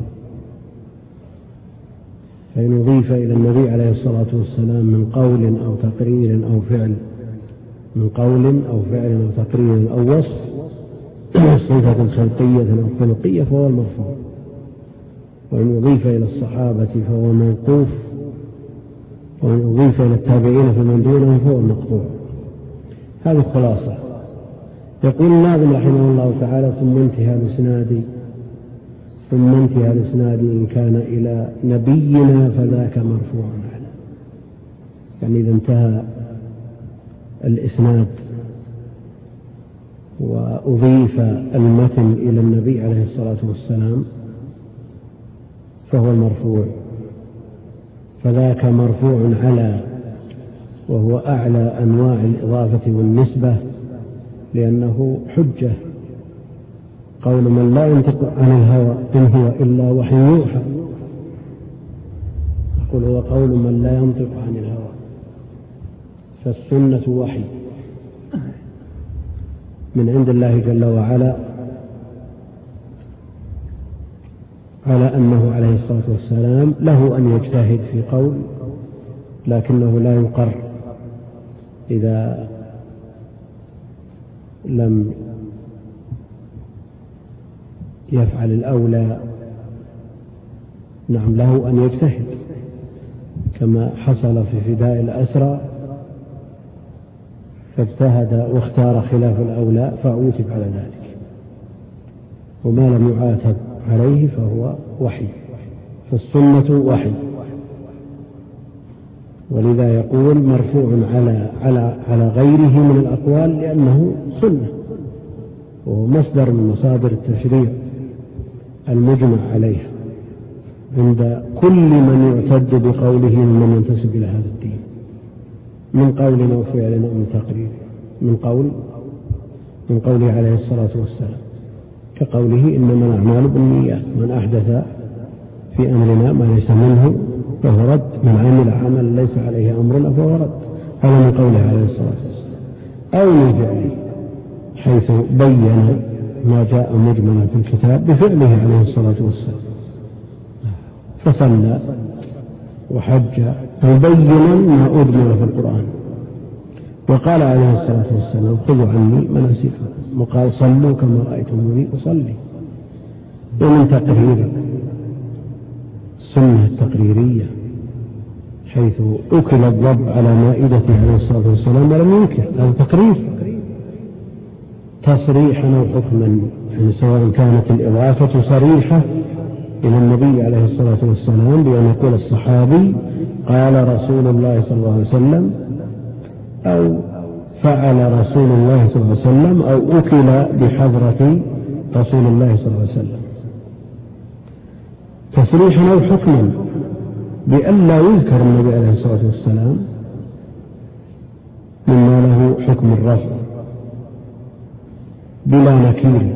فإن أضيف إلى النبي عليه الصلاة والسلام من قول أو تقرير أو فعل، من قول أو فعل أو تقرير أو وصف صفة خلقية أو خلقية فهو المرفوع، وإن أضيف إلى الصحابة فهو موقوف، وإن أضيف إلى التابعين فمن دونهم فهو المقطوع. هذه الخلاصة. يقول الناظم رحمه الله تعالى: ثم انتهى الإسناد إن كان إلى نبينا فذاك مرفوع على. يعني إذا انتهى الإسناد وأضيف المتن إلى النبي عليه الصلاة والسلام فهو المرفوع، فذاك مرفوع على، وهو أعلى أنواع الإضافة والنسبة، لأنه حجة. قول من لا ينطق عن الهوى إن هو إلا وحي يوحى، يقول هو قول من لا ينطق عن الهوى، فالسنة وحي من عند الله جل وعلا، على أنه عليه الصلاة والسلام له أن يجتهد في قول، لكنه لا يقر إذا لم يفعل الأولى. نعم، له أن يجتهد، كما حصل في فداء الأسرى، فاجتهد واختار خلاف الأولى فعوتب على ذلك، وما لم يعاتب عليه فهو وحي، فالسنة وحي. ولذا يقول مرفوع على غيره من الأقوال، لأنه سنة، وهو مصدر من مصادر التشريع المجمع عليها عند كل من يعتد بقوله ممن ينتسب إلى هذا الدين، من قول أو فعل أو من تقرير، من قوله عليه الصلاة والسلام، كقوله إنما الأعمال بالنيات، من أحدث في أمرنا ما ليس منه فهو رد، من عمل عمل ليس عليه أمرنا فهو رد. هذا من قوله عليه الصلاة والسلام. أو من فعله، حيث بين ما جاء مجملا في الكتاب بفعله عليه الصلاة والسلام، فصلى وحج مبينا ما أجمل في القرآن، وقال عليه الصلاة والسلام: خذوا عني مناسككم، وقال: صلوا كما رأيتموني أصلي. ومن تقرير السنة التقريرية، حيث أكل الضب على مائدته عليه الصلاة والسلام ولم ينكر، هذا تقرير تصريحا أو حكما، يعني سواء كانت الإضافة صريحة إلى النبي عليه الصلاة والسلام بأن يقول الصحابي قال رسول الله صلى الله عليه وسلم، أو فعل رسول الله صلى الله عليه وسلم، أو أكل بحضرة رسول الله صلى الله عليه وسلم، تصريحا أو حكما بأن لا يذكر النبي عليه الصلاة والسلام مما له حكم الرفع بلا نكير،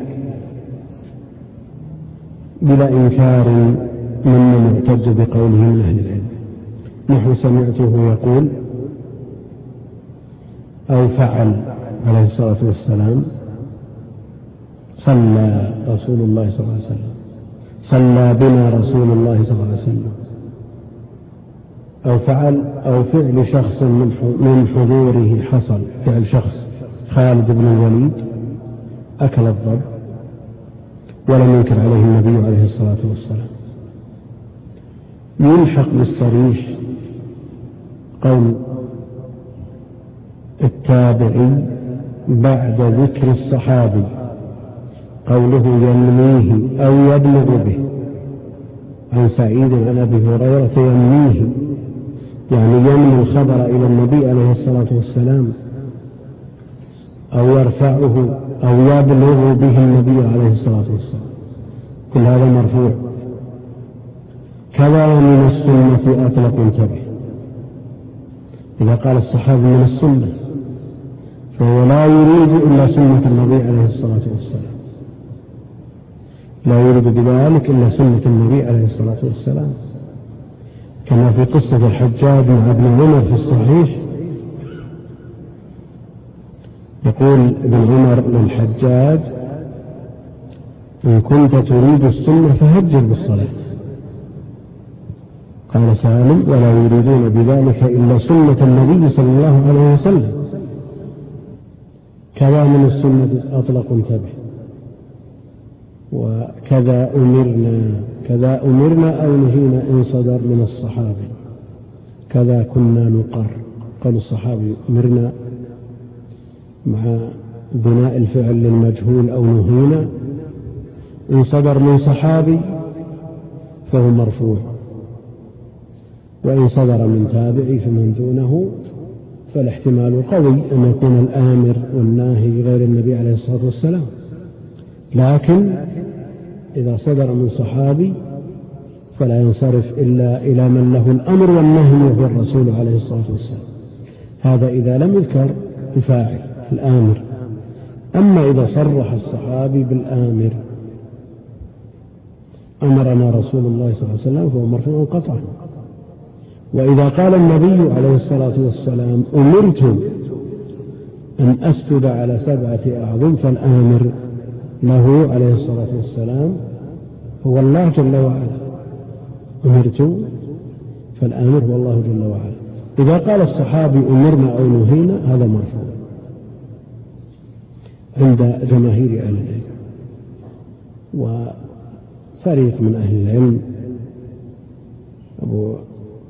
بلا إنكار ممن يعتز بقوله من أهل العلم، نحو سمعته يقول أو فعل عليه الصلاة والسلام: صلى رسول الله صلى الله عليه وسلم، صلى بنا رسول الله صلى الله عليه وسلم، أو فعل أو فعل شخص من حضوره حصل، فعل شخص خالد بن الوليد أكل الضب ولم ينكر عليه النبي عليه الصلاة والسلام. يلحق بالصريح قول التابعي بعد ذكر الصحابي، قوله ينميه أو يبلغ به، عن سعيد عن أبي هريرة ينميه يعني ينمي الخبر إلى النبي عليه الصلاة والسلام أو يرفعه أو يبلغ به النبي عليه الصلاة والسلام، كل هذا مرفوع. كذا من السنة أطلق انتبه. إذا قال الصحابي من السنة فهو لا يريد إلا سنة النبي عليه الصلاة والسلام، لا يريد بذلك إلا سنة النبي عليه الصلاة والسلام، كما في قصة الحجاج مع ابن عمر في الصحيح. يقول ابن عمر للحجاج: إن كنت تريد السنة فهجر بالصلاة. قال سالم: ولا يريدون بذلك إلا سنة النبي صلى الله عليه وسلم. كذا من السنة أطلق انتبه. وكذا أمرنا أو نهينا إن صدر من الصحابة. كذا كنا نقر. قال الصحابي أمرنا مع بناء الفعل للمجهول أو نهينا، إن صدر من صحابي فهو مرفوع، وإن صدر من تابعي فمن دونه فالاحتمال قوي أن يكون الآمر والناهي غير النبي عليه الصلاة والسلام. لكن إذا صدر من صحابي فلا ينصرف إلا إلى من له الأمر والنهي وهو الرسول عليه الصلاة والسلام. هذا إذا لم يذكر الفاعل الآمر. أما إذا صرح الصحابي بالآمر: أمرنا رسول الله صلى الله عليه وسلم، فهو مرفوع قطعا. وإذا قال النبي عليه الصلاة والسلام: أمرت أن أسجد على 7 أعظم، فالآمر له عليه الصلاة والسلام هو الله جل وعلا. أمرت، فالآمر هو الله جل وعلا. إذا قال الصحابي أمرنا أو نهينا هذا مرفوع عند جماهير أهل العلم. وفريق من أهل العلم أبو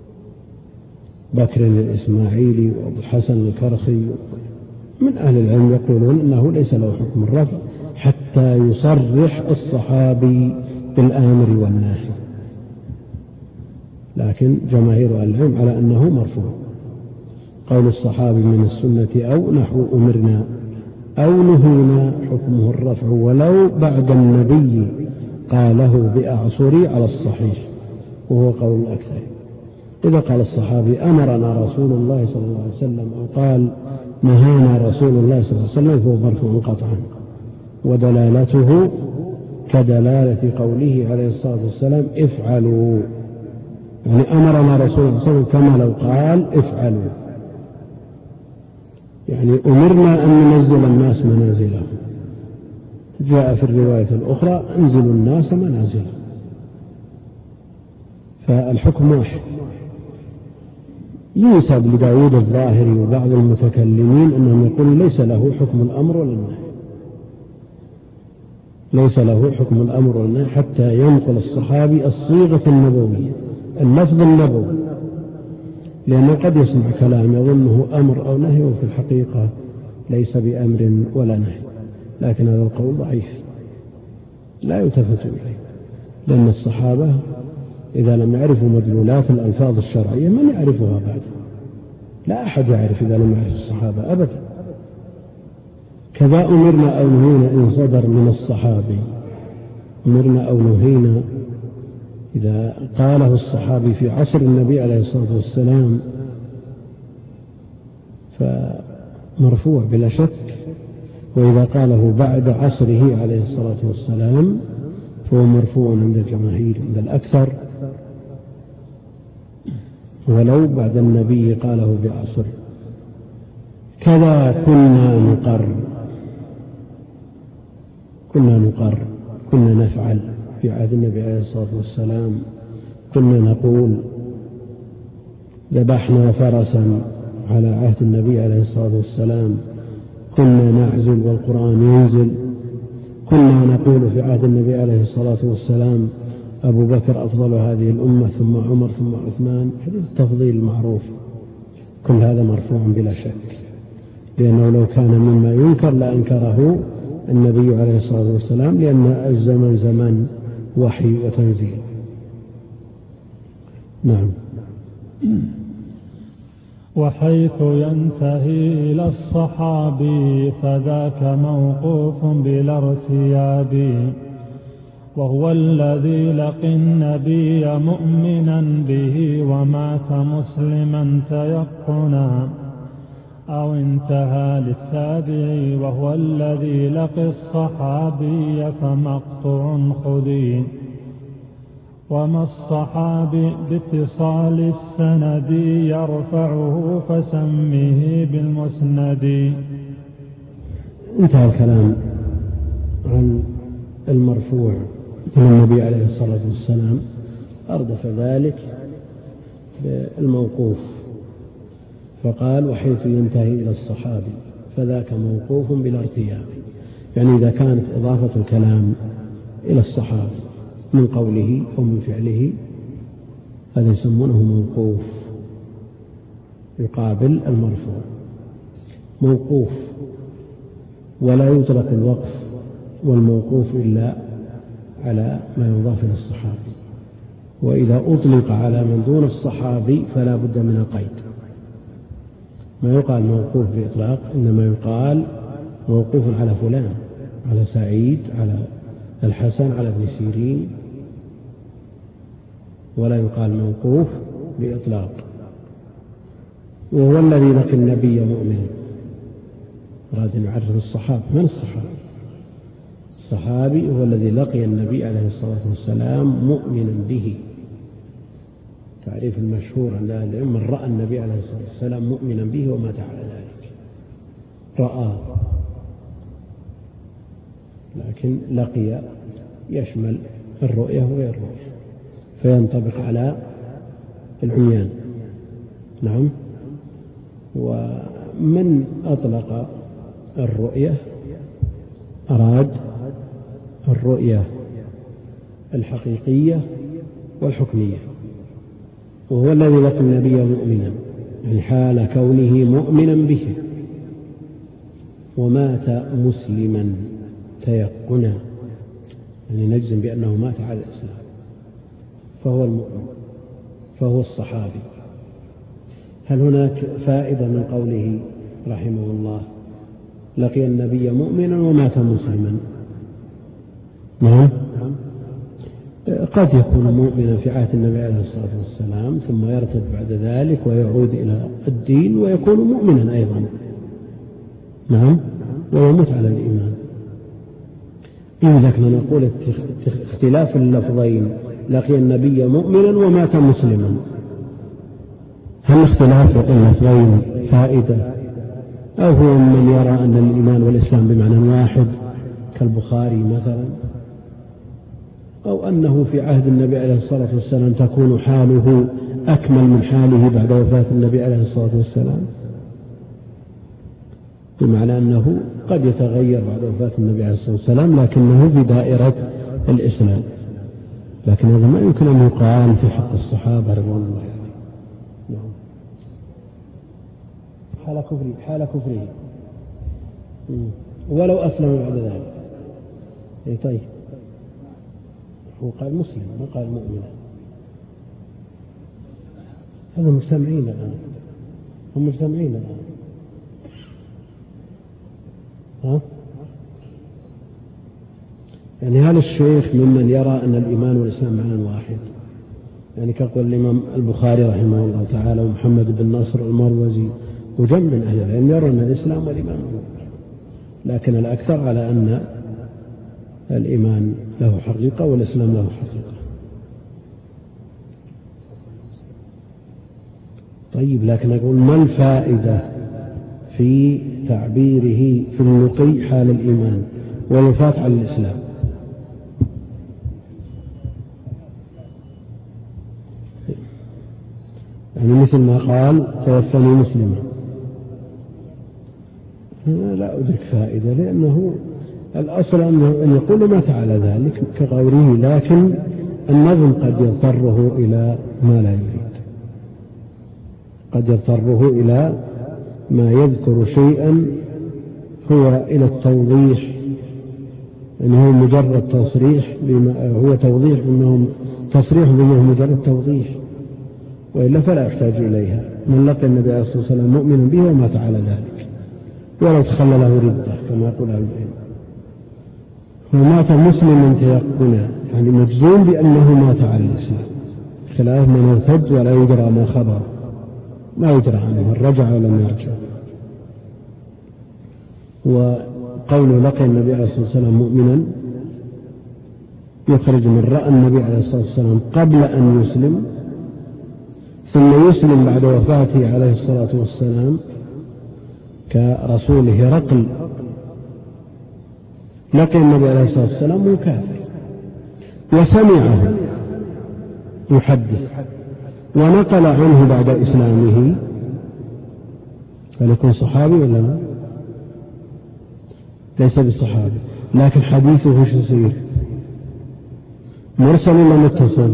بكر الإسماعيلي وأبو الحسن الكرخي من أهل العلم يقولون إنه ليس له حكم الرفع حتى يصرح الصحابي بالآمر والناهي، لكن جماهير أهل العلم على أنه مرفوع. قول الصحابي من السنة أو نحو أمرنا أو نهينا حكمه الرفع ولو بعد النبي قاله بأعصري على الصحيح، وهو قول الأكثر. إذا قال الصحابي أمرنا رسول الله صلى الله عليه وسلم أو قال نهانا رسول الله صلى الله عليه وسلم فهو مرفوع قطعا، ودلالته كدلالة قوله عليه الصلاة والسلام: افعلوا، يعني أمرنا رسول الله صلى الله عليه وسلم كما لو قال افعلوا، يعني أمرنا أن ننزل الناس منازلهم. جاء في الرواية الأخرى: انزلوا الناس منازلهم. فالحكم واحد. ينسب لداود الظاهري وبعض المتكلمين أنهم يقولون ليس له حكم الأمر ولا النهي، ليس له حكم الأمر ولا النهي حتى ينقل الصحابي الصيغة النبوية، اللفظ النبوي، لأنه قد يسمع كلام يظنه أمر أو نهي وفي الحقيقة ليس بأمر ولا نهي. لكن هذا القول ضعيف لا يلتفت إليه، لأن الصحابة إذا لم يعرفوا مدلولات الألفاظ الشرعية من يعرفها بعد؟ لا أحد يعرف إذا لم يعرف الصحابة أبدا. كذا أمرنا أو نهينا إن صدر من الصحابي. أمرنا أو نهينا إذا قاله الصحابي في عصر النبي عليه الصلاة والسلام فمرفوع بلا شك، وإذا قاله بعد عصره عليه الصلاة والسلام فهو مرفوع عند الجماهير، عند الأكثر، ولو بعد النبي قاله بعصر. كذا كنا نقر، كنا نفعل في عهد النبي عليه الصلاة والسلام. كنا نقول ذبحنا فرسا على عهد النبي عليه الصلاة والسلام. كنا نعزل والقرآن ينزل. كنا نقول في عهد النبي عليه الصلاة والسلام أبو بكر أفضل هذه الأمة ثم عمر ثم عثمان، هذا التفضيل المعروف. كل هذا مرفوع بلا شك، لأنه لو كان مما ينكر لأنكره النبي عليه الصلاة والسلام، لأن الزمن زمن وحي وتنزيل. نعم. وحيث ينتهي إلى الصحابي فذاك موقوف بلا ارتياب، وهو الذي لقي النبي مؤمنا به ومات مسلما تيقنا، أو انتهى للتابعي وهو الذي لقي الصحابي فمقطوع خذي. وما الصحابي باتصال السند يرفعه فسمه بالمسند. انتهى الكلام عن المرفوع من النبي عليه الصلاة والسلام، أردف ذلك بالموقوف فقال وحيث ينتهي إلى الصحابي فذاك موقوف بلا ارتياب، يعني إذا كانت إضافة الكلام إلى الصحابي من قوله أو من فعله هذا يسمونه موقوف يقابل المرفوع. موقوف ولا يطلق الوقف والموقوف إلا على ما يضاف إلى الصحابي، وإذا أطلق على من دون الصحابي فلا بد من القيد. ما يقال موقوف بإطلاق، إنما يقال موقوف على فلان، على سعيد، على الحسن، على ابن سيرين، ولا يقال موقوف بإطلاق. وهو الذي لقي النبي مؤمنا، أراد أن يعرف الصحابة. من الصحابي؟ الصحابي هو الذي لقي النبي عليه الصلاة والسلام مؤمنا به. تعريف المشهور عند أهل العلم من رأى النبي عليه الصلاة والسلام مؤمنا به ومات على ذلك. رأى، لكن لقي يشمل الرؤية وغير الرؤية، فينطبق على العميان. نعم. ومن أطلق الرؤية أراد الرؤية الحقيقية والحكمية، وهو الذي لقي النبي مؤمنا، يعني حال كونه مؤمنا به، ومات مسلما تيقنا، يعني نجزم بأنه مات على الإسلام، فهو المؤمن، فهو الصحابي. هل هناك فائدة من قوله رحمه الله لقي النبي مؤمنا ومات مسلما؟ نعم. قد يكون مؤمنا في عهد النبي عليه الصلاة والسلام ثم يرتد بعد ذلك ويعود إلى الدين ويكون مؤمنا أيضا. نعم. ويموت على الإيمان. إذا كنا نقول اختلاف اللفظين لقي النبي مؤمنا ومات مسلما، هل اختلاف اللفظين فائدة، أو هو من يرى أن الإيمان والإسلام بمعنى واحد كالبخاري مثلا، أو أنه في عهد النبي عليه الصلاة والسلام تكون حاله أكمل من حاله بعد وفاة النبي عليه الصلاة والسلام، بمعنى أنه قد يتغير بعد وفاة النبي عليه الصلاة والسلام لكنه في دائرة الإسلام. لكن هذا ما يمكن أن يقال في حق الصحابة رضوان الله عليهم. نعم. حال كفره ولو أسلم بعد ذلك. طيب هو قال مسلم ما قال مؤمن. هذا مجتمعين الآن، هم مجتمعين الآن. يعني هل الشيخ ممن يرى أن الإيمان والإسلام معنى واحد؟ يعني كقول الإمام البخاري رحمه الله تعالى ومحمد بن نصر المروزي وجمع من أهل العلم يرون أن الإسلام والإيمان واحد، لكن الأكثر على أن الإيمان له حقيقة والإسلام له حقيقة. طيب لكن أقول ما الفائدة في تعبيره في اللقي حال الإيمان والوفاة على الإسلام؟ يعني مثل ما قال توفني مسلما، لا أدرك فائدة، لأنه الأصل أن يقول مات على ذلك كغيره، لكن النظم قد يضطره إلى ما لا يريد، قد يضطره إلى ما يذكر شيئا هو إلى التوضيح، أنه مجرد تصريح هو توضيح، أنه تصريح بما هو مجرد توضيح، وإلا فلا يحتاج إليها. من لقي النبي عليه الصلاة والسلام مؤمنا به ومات على ذلك ولو تخلله ردة كما يقول أهل العلم، ومات مسلما تيقنا، يعني مجزوم بأنه مات على الإسلام، خلاف من ارتد ولا يدرى ما خبر، ما يدرى عنه هل رجع ولم يرجع. وقوله لقي النبي عليه الصلاة والسلام مؤمنا يخرج من رأى النبي عليه الصلاة والسلام قبل أن يسلم ثم يسلم بعد وفاته عليه الصلاة والسلام كرسول هرقل. لقي النبي عليه الصلاة والسلام كافر وسمعه يحدث ونقل عنه بعد إسلامه، فليكون صحابي ولا لا؟ ليس بالصحابي، لكن حديثه شو يصير؟ مرسل ولا متصل؟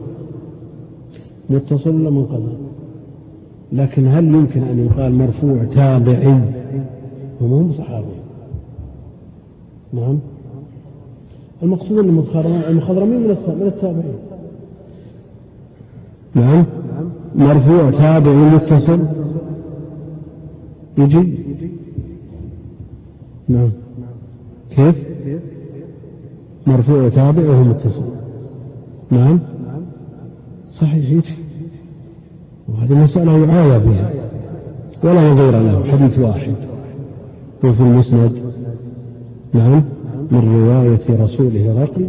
متصل ولا منقطع؟ لكن هل يمكن أن يقال مرفوع تابعي وهم صحابي؟ نعم. المقصود أن المخضرمين من التابعين. نعم. مرفوع تابعي متصل يجي. نعم. كيف؟ مرفوع تابع وهو متصل. نعم. صحيح يجي. وهذه مسألة يعايا بها ولا نظير له، حديث واحد وفي المسند. نعم. من رواية رسول هرقل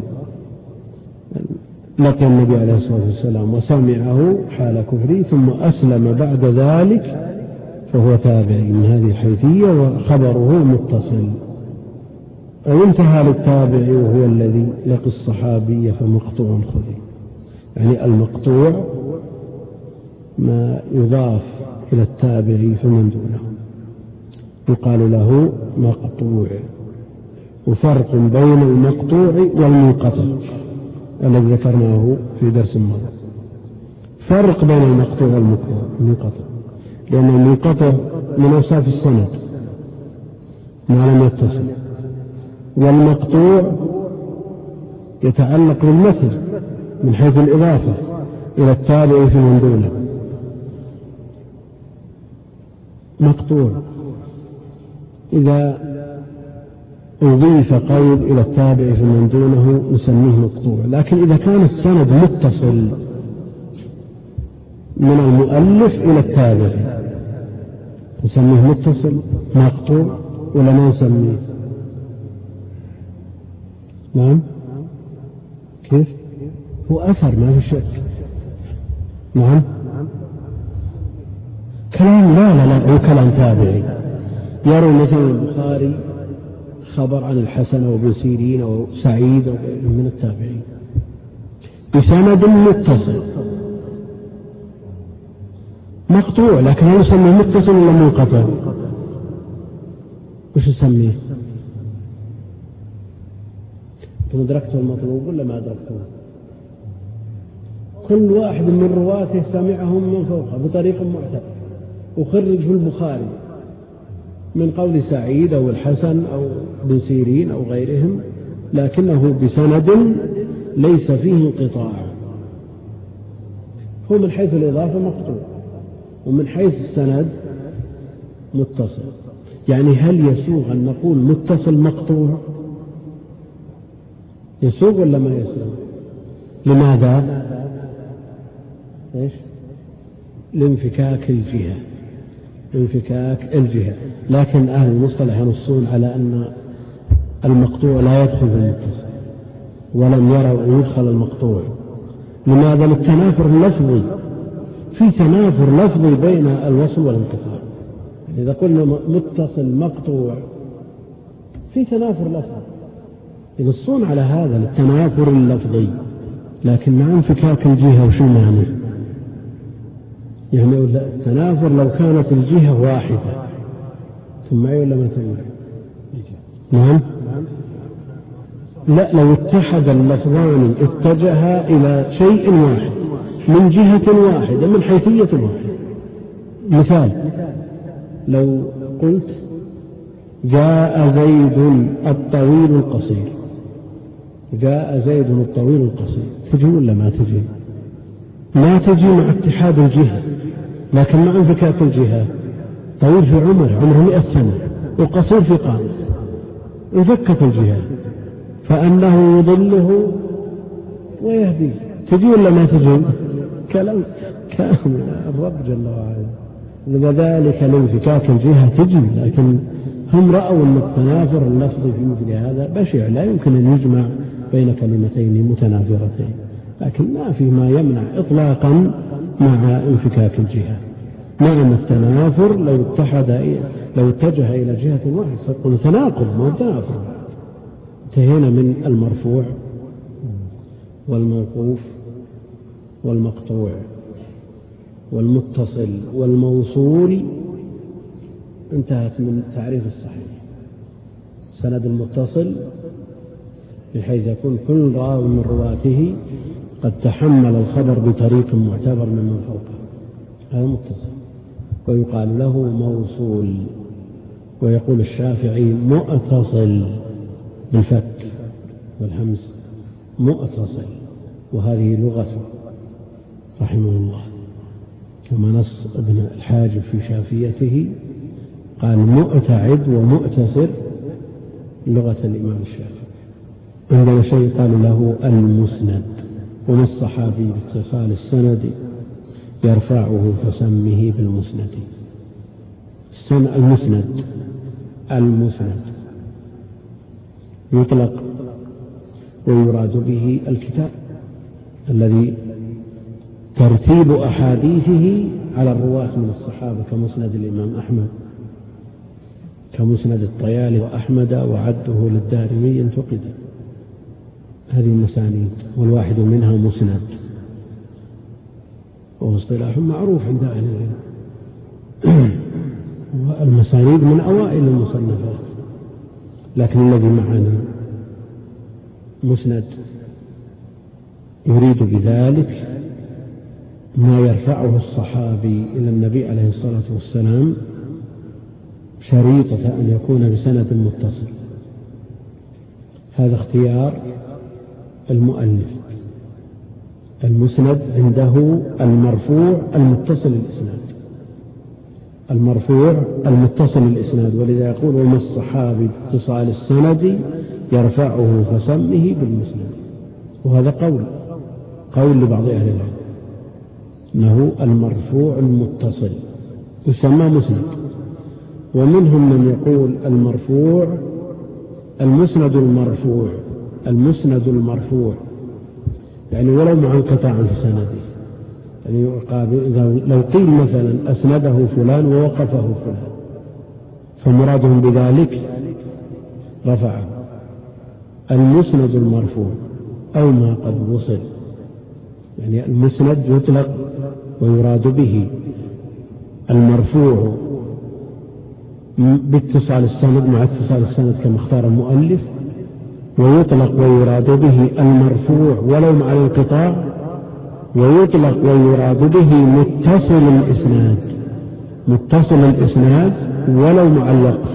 لقي النبي عليه الصلاة والسلام وسمعه حال كفره ثم أسلم بعد ذلك فهو تابعي من هذه الحيثية وخبره متصل. أو انتهى للتابع وهو الذي لقي الصحابي فمقطوع خذي، يعني المقطوع ما يضاف إلى التابع فمن دونه يقال له مقطوع. وفرق بين المقطوع والمنقطع الذي ذكرناه في درس الماضي، فرق بين المقطوع والمنقطع، لأن المنقطع من أوصاف السند ما لم يتصل، والمقطوع يتعلق بالمثل من حيث الإضافة إلى التابع في من دونه. مقطوع إذا أضيف قول إلى التابع في من دونه نسميه مقطوع، لكن إذا كان السند متصل من المؤلف إلى التابع نسميه متصل مقطوع ولا ما نسميه؟ نعم. كيف؟ هو أثر ما في شك. نعم. كلام لا هو كلام تابعي. يروي مثلا البخاري خبر عن الحسن وابن سيرين أو سعيد أو من التابعين بسند متصل مقطوع، لكن هل يسميه متصل ولا منقطع؟ وش يسميه؟ أنتم أدركتوا المطلوب ولا ما أدركتوه؟ كل واحد من رواته سمعهم من فوقه بطريق معتبر وخرج في البخاري من قول سعيد أو الحسن أو ابن سيرين أو غيرهم، لكنه بسند ليس فيه انقطاع. هو من حيث الإضافة مقطوع ومن حيث السند متصل. يعني هل يسوغ أن نقول متصل مقطوع؟ يسوغ ولا ما يسوغ؟ لماذا؟ إيش؟ لانفكاك الجهة، انفكاك الجهة. لكن أهل المصطلح ينصون على أن المقطوع لا يدخل في المتصل ولم يروا أن يدخل المقطوع. لماذا؟ للتنافر اللفظي، في تنافر لفظي بين الوصل والانقطاع. إذا قلنا متصل مقطوع في تنافر لفظي ينصون على هذا للتنافر اللفظي، لكن مع انفكاك الجهة وشو معنى؟ يعني التنافر لو كانت الجهة واحدة ثم أي ولا ما تقول؟ نعم. لا، لو اتحد اللفظان اتجها إلى شيء واحد من جهة واحدة من حيثية واحدة. مثال، لو قلت جاء زيد الطويل القصير، جاء زيد الطويل القصير، تجي ولا ما تجي؟ ما تجي مع اتحاد الجهة، لكن مع انفكاك الجهة. طويل في عمره 100 سنة وقصير في قامة، انفكت الجهة فأنه يضله ويهديه. تجي ولا ما تجي؟ كلام الرب جل وعلا. وذلك الانفكاك الجهة تجي، لكن هم رأوا أن التنافر اللفظي في مثل هذا بشع، لا يمكن أن يجمع بين كلمتين متنافرتين، لكن ما في ما يمنع إطلاقا مع انفكاك الجهة. معنى التنافر لو اتجه إلى جهة واحدة ستكون تناقض مو تنافر. انتهينا من المرفوع والموقوف والمقطوع والمتصل والموصول، انتهت من تعريف الصحيح. سند المتصل بحيث يكون كل راوي من رواته قد تحمل الخبر بطريق معتبر من فوقه، هذا متصل. ويقال له موصول، ويقول الشافعي مؤتصل بالفك والهمز، مؤتصل، وهذه لغته رحمه الله، كما نص ابن الحاجب في شافيته قال مؤتعد ومؤتصر لغة الإمام الشافعي. عندنا شيء قال له المسند، وما الصحابي باتصال السند يرفعه فسمه بالمسند. المسند يطلق ويراد به الكتاب الذي ترتيب أحاديثه على الرواة من الصحابة، كمسند الإمام أحمد، كمسند الطيالي وأحمد وعده للدارمي انتقد. هذه المسانيد، والواحد منها مسند، واصطلاح معروف عند أهل العلم. والمسانيد من أوائل المصنفات، لكن الذي معنا مسند يريد بذلك ما يرفعه الصحابي إلى النبي عليه الصلاة والسلام، شريطة أن يكون بسند متصل. هذا اختيار المؤلف. المسند عنده المرفوع المتصل الإسناد، المرفوع المتصل الإسناد، ولذا يقول وما الصحابي باتصال السند يرفعه فسمه بالمسند. وهذا قول لبعض أهل العلم أنه المرفوع المتصل يسمى مسند. ومنهم من يقول المرفوع المسند المرفوع يعني ولو مع انقطاع في سنده. يعني لو قيل مثلا أسنده فلان ووقفه فلان، فمرادهم بذلك رفعه. المسند المرفوع أو ما قد وصل، يعني المسند يطلق ويراد به المرفوع باتصال السند مع اتصال السند كما اختار المؤلف، ويطلق ويراد به المرفوع ولو مع الانقطاع، ويطلق ويراد به متصل الإسناد ولو مع الوقف.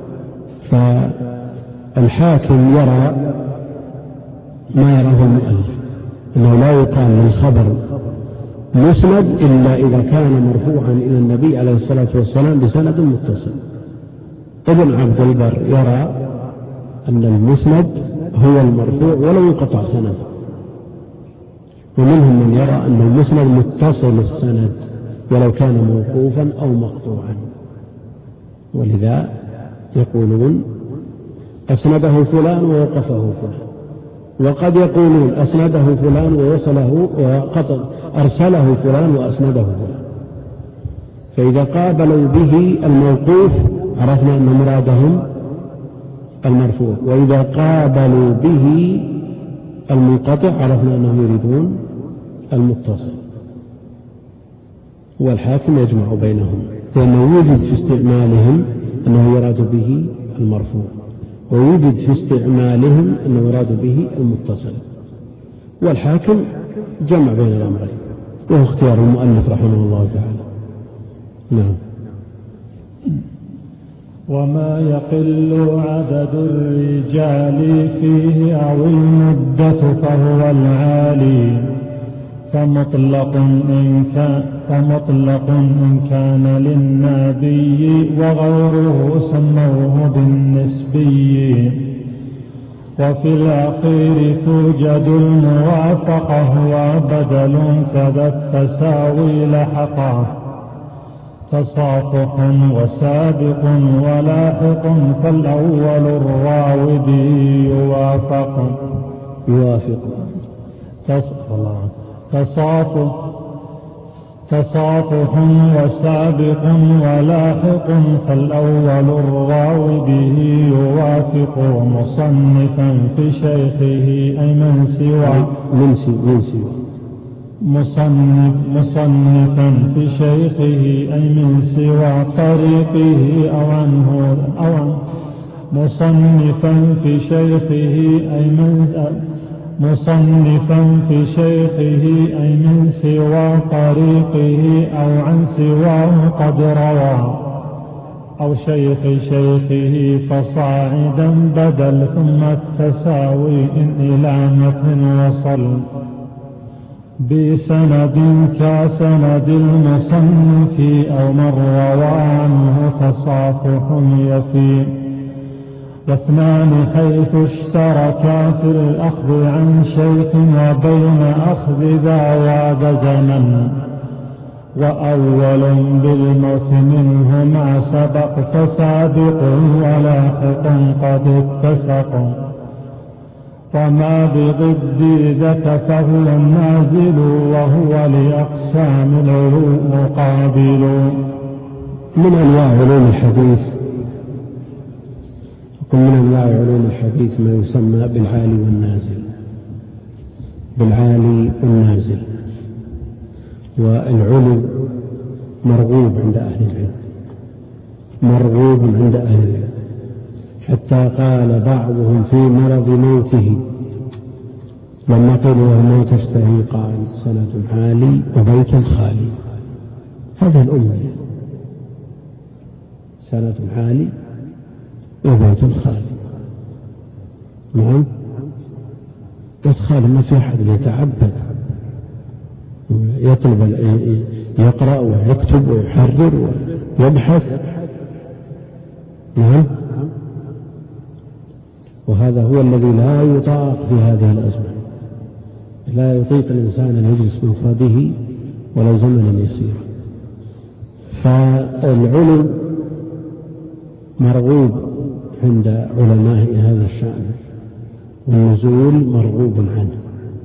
فالحاكم يرى ما يراه المؤلف، أنه لا يقال للخبر مسند إلا إذا كان مرفوعا إلى النبي عليه الصلاة والسلام بسند متصل. ابن عبد البر يرى أن المسند هو المرفوع ولو انقطع سند، ومنهم من يرى أن المسند متصل السند ولو كان موقوفا أو مقطوعا. ولذا يقولون أسنده فلان ووقفه فلان، وقد يقولون أسنده فلان ووصله أرسله فلان وأسنده فلان. فإذا قابلوا به الموقوف عرفنا أن مرادهم المرفوع، وإذا قابلوا به المنقطع عرفنا أنهم يريدون المتصل. والحاكم يجمع بينهم، لأنه يوجد في استعمالهم أنه يراد به المرفوع، ويوجد في استعمالهم أنه يراد به المتصل. والحاكم جمع بين الأمرين، وهو اختيار المؤلف رحمه الله تعالى. نعم. وما يقل عدد الرجال فيه أو المدة فهو العالي، فمطلق إن كان للنبي وغيره سموه بالنسبي. وفي الأخير توجد الموافقة وبدل كذا التساوي لحقه، تصافح وسابق ولاحق، فالأول الراوي به يوافق تصافح وسابق ولاحق، فالأول الراوي به يوافق، مصنفا في شيخه أي من سوى مصنفا في شيخه أي من سوى طريقه أو عنه مصنفا في شيخه أي من سوى طريقه أو عن سواه قد روى، أو شيخ شيخه فصاعدا بدل، ثم التساوي إن إلى متن وصل، بسند كسند المصنف أو من روى عنه تصافح يفي. واثنان حيث اشتركا في الأخذ عن شيخ وبين أخذ ذا واد زمن، وأول بالموت منه ما سبق، فسابق ولاحق قد اتسق، وما بضد ذاك فهو النازل، وهو لأقسام العلوم مقابل. من أنواع علوم الحديث ما يسمى بالعالي والنازل. والعلو مرغوب عند أهل العلم، حتى قال بعضهم في مرض موته لما قيل له ما تشتهي قال سنة عالي وبيت خالي. هذا الأمة سنة عالي وبيت خالي. نعم، بيت خالي ما في أحد يتعبد يطلب يقرأ ويكتب ويحرر ويبحث. نعم، وهذا هو الذي لا يطاق في هذه الأزمة. لا يطيق الإنسان أن يجلس بمفرده ولو زمنا يسيرا. فالعلو مرغوب عند علماء هذا الشأن، والنزول مرغوب عنه.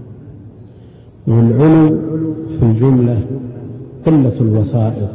والعلو في الجملة قلة الوسائط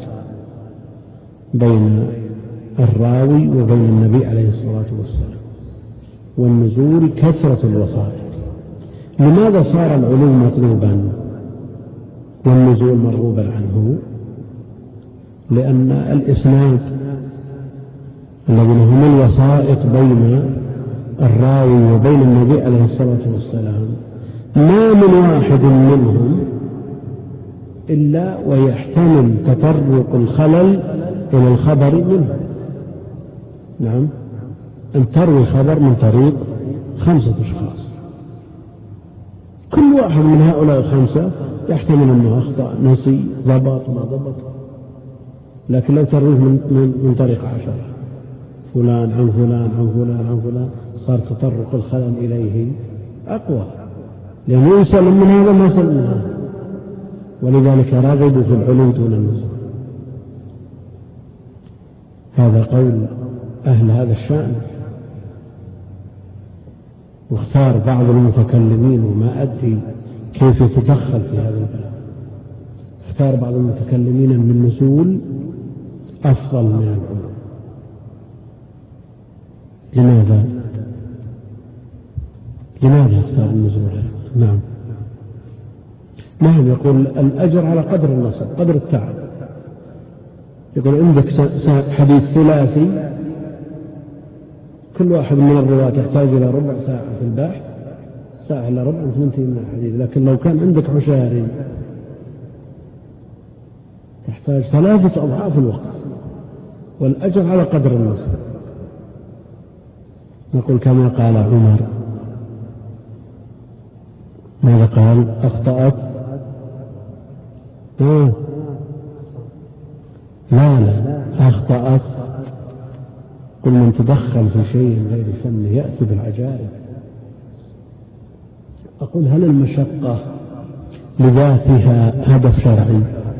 بين الراوي وبين النبي عليه الصلاة والسلام، والنزول كثرة الوسائط. لماذا صار العلو مطلوبا والنزول مرغوبا عنه؟ لأن الإسناد الذين هم الوسائط بين الراوي وبين النبي عليه الصلاة والسلام ما من واحد منهم إلا ويحتمل تطرق الخلل إلى الخبر منه. نعم، أن تروي خبر من طريق 5 أشخاص، كل واحد من هؤلاء 5 يحتمل أنه أخطأ، نسي، ضبط، ما ضبط. لكن لو ترويه من طريق 10 فلان عن فلان عن فلان عن فلان، صار تطرق الخلل إليه أقوى، لأنه يسلم من هذا ما يسلم من هذا. ولذلك رغبوا في العلو دون النزول. هذا قول أهل هذا الشأن. واختار بعض المتكلمين، وما أدري كيف يتدخل في هذا البلد، اختار بعض المتكلمين أن النزول أفضل من العلو. لماذا اختار النزول؟ نعم، يقول الأجر على قدر النصب، قدر التعب. يقول عندك حديث ثلاثي، كل واحد من الرواة يحتاج إلى ربع ساعة في البحث، ساعة إلا ربع تنتهي من الحديث. لكن لو كان عندك عشاري تحتاج 3 أضعاف الوقت، والأجر على قدر النصب. نقول كما قال عمر، ماذا قال؟ أخطأت لا أخطأت. كل من تدخل في شيء غير فنه يأتي بالعجائب. أقول هل المشقة لذاتها هدف شرعي؟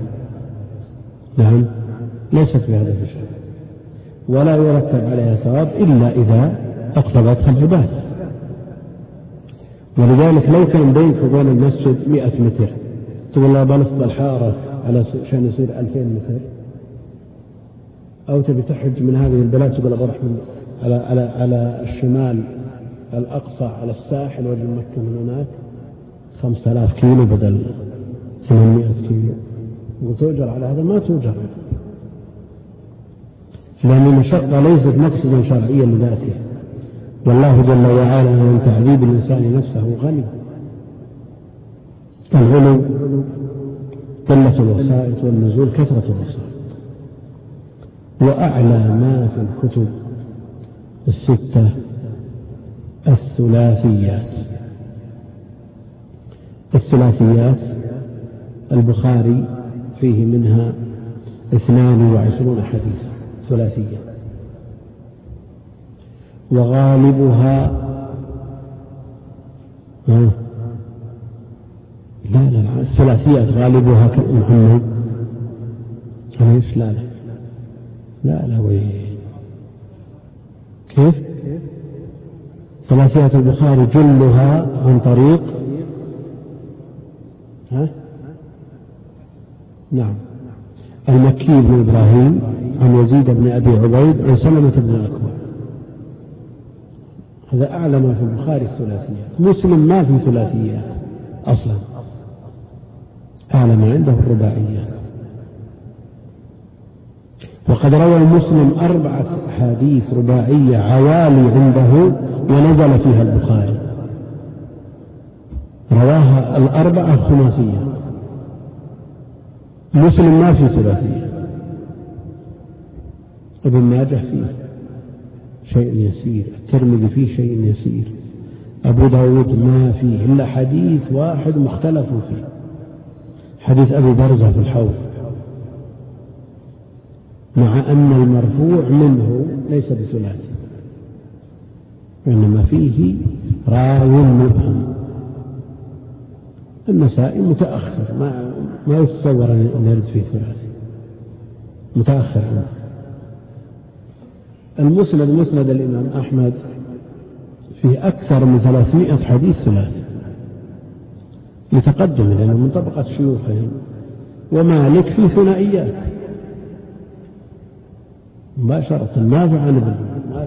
نعم، ليست بهدف شرعي، ولا يرتب عليها ثواب إلا إذا اقتضتها العبادة. ولذلك لو كان بينك وبين المسجد 100 متر تقول الله بنفضل حارة عشان يصير 2000 متر، أو تبي تحج من هذه البلاد تقول بروح من على الشمال الأقصى على الساحل وجه مكة من هناك 5000 كيلو بدل 800 كيلو، وتؤجر على هذا؟ ما تؤجر، لأن المشقة ليست مقصدا شرعيا لذاته، والله جل وعلا من تعذيب الإنسان نفسه غني. الغلو قلة الوسائط، والنزول كثرة الوسائط. وأعلى ما في الكتب الستة الثلاثيات. الثلاثيات البخاري فيه منها 22 حديث ثلاثية، وغالبها لا الثلاثيات غالبها محمد ليش؟ لا وين كيف؟ ثلاثيات البخاري جلها عن طريق نعم المكي بن إبراهيم عن يزيد بن أبي عبيد عن سلمة بن الأكوع. هذا أعلى ما في البخاري الثلاثيات. مسلم ما في ثلاثيات أصلا، أعلى ما عنده الرباعيات. وقد روى مسلم 4 أحاديث رباعية عوالي عنده ونزل فيها البخاري، رواها 4 خماسية. مسلم ما في ثلاثية، ابن ماجه فيه شيء يسير، الترمذي فيه شيء يسير، أبو داود ما فيه إلا حديث واحد مختلف فيه، حديث أبي برزة في الحوض، مع أن المرفوع منه ليس بثلاثي، وإنما فيه راو مبهم. النسائي متأخر، ما يتصور أن يرد فيه ثلاثي، متأخر عنه. مسند الإمام أحمد فيه أكثر من 300 حديث ثلاثي يتقدم، لأنه من طبقة شيوخهم. ومالك فيه ثنائيات مباشرة، نافع عن ابن عمر